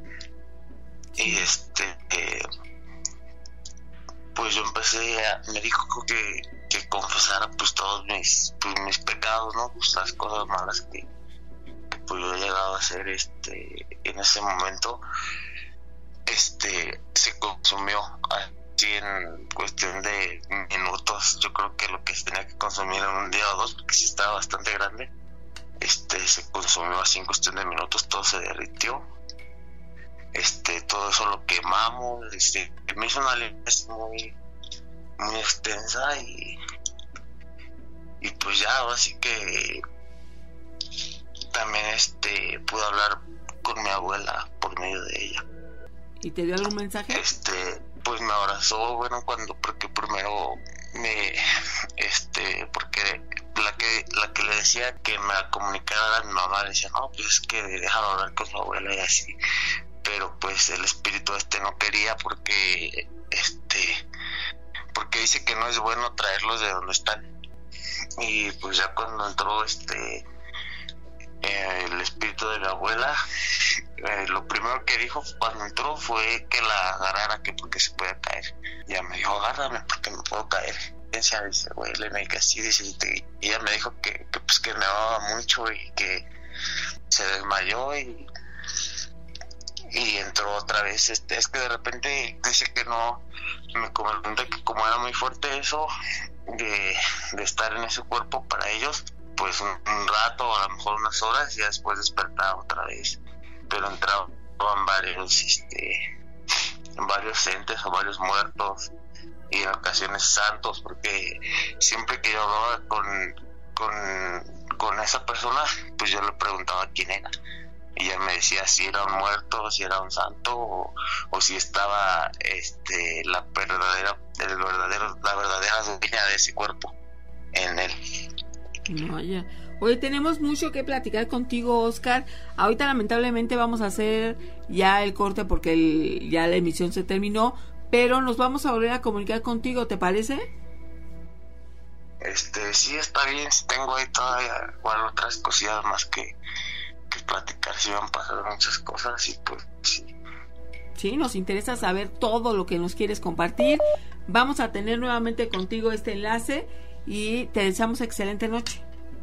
Y este eh, pues yo empecé a, me dijo que, que confesara pues todos mis pues mis pecados, ¿no? Pues las cosas malas que, que pues yo he llegado a hacer este en ese momento. este se consumió así en cuestión de minutos. Yo creo que lo que se tenía que consumir en un día o dos, porque sí estaba bastante grande, este se consumió así en cuestión de minutos, todo se derritió. Este, todo eso lo quemamos. Este, me hizo una limpieza muy, muy extensa y, y pues ya, así que también este pude hablar con mi abuela por medio de ella. ¿Y te dio algún mensaje? Este, pues me abrazó, bueno, cuando, porque primero me, este, porque la que, la que le decía que me comunicara a mi mamá, le decía, no, pues es que déjalo hablar con su abuela y así. Pero pues el espíritu este no quería porque este porque dice que no es bueno traerlos de donde están. Y pues ya cuando entró este eh, el espíritu de mi abuela, eh, lo primero que dijo cuando entró fue que la agarrara, que porque se puede caer. Ya me dijo, agárrame porque me puedo caer. Ella dice, güey, le me dice así, dice, y ella me dijo que, que pues que me amaba mucho y que se desmayó y y entró otra vez. Este, es que de repente dice que no, me comentó que como era muy fuerte eso de, de estar en ese cuerpo para ellos, pues un, un rato, a lo mejor unas horas, y después despertaba otra vez. Pero entraban varios este varios entes o varios muertos, y en ocasiones santos, porque siempre que yo hablaba con con, con esa persona, pues yo le preguntaba quién era. Y ella me decía si era un muerto, si era un santo, o, o si estaba este la verdadera, el verdadero, la verdadera dueña de ese cuerpo en él. No, ya. Hoy tenemos mucho que platicar contigo, Oscar. Ahorita lamentablemente vamos a hacer ya el corte porque el, ya la emisión se terminó, pero nos vamos a volver a comunicar contigo, ¿te parece? Este, sí, está bien. Tengo ahí todavía igual otras cosillas más que que platicar, si van pasando muchas cosas y pues sí. Sí, nos interesa saber todo lo que nos quieres compartir. Vamos a tener nuevamente contigo este enlace y te deseamos excelente noche.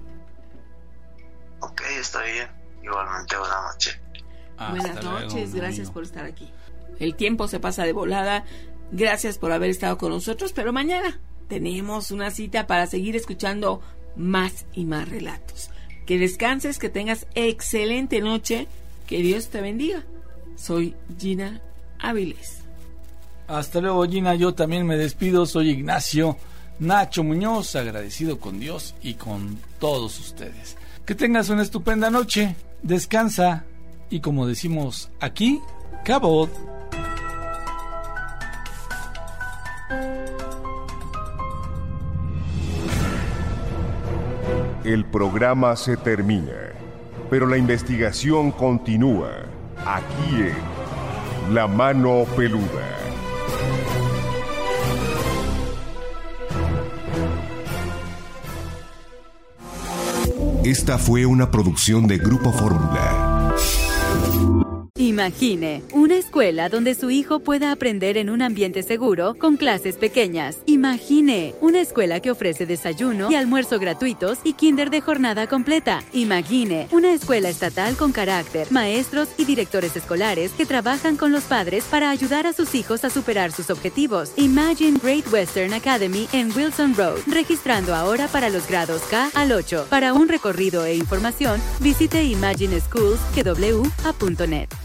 Ok, está bien. Igualmente, buenas noches. Buenas noches, gracias por estar aquí. El tiempo se pasa de volada. Gracias por haber estado con nosotros, pero mañana tenemos una cita para seguir escuchando más y más relatos. Que descanses, que tengas excelente noche, que Dios te bendiga. Soy Gina Áviles. Hasta luego, Gina. Yo también me despido. Soy Ignacio Nacho Muñoz, agradecido con Dios y con todos ustedes. Que tengas una estupenda noche, descansa y, como decimos aquí, cabot. El programa se termina, pero la investigación continúa aquí en La Mano Peluda. Esta fue una producción de Grupo Fórmula. Imagine una escuela donde su hijo pueda aprender en un ambiente seguro con clases pequeñas. Imagine una escuela que ofrece desayuno y almuerzo gratuitos y kinder de jornada completa. Imagine una escuela estatal con carácter, maestros y directores escolares que trabajan con los padres para ayudar a sus hijos a superar sus objetivos. Imagine Great Western Academy en Wilson Road, registrando ahora para los grados K al ocho. Para un recorrido e información, visite imagine schools punto net.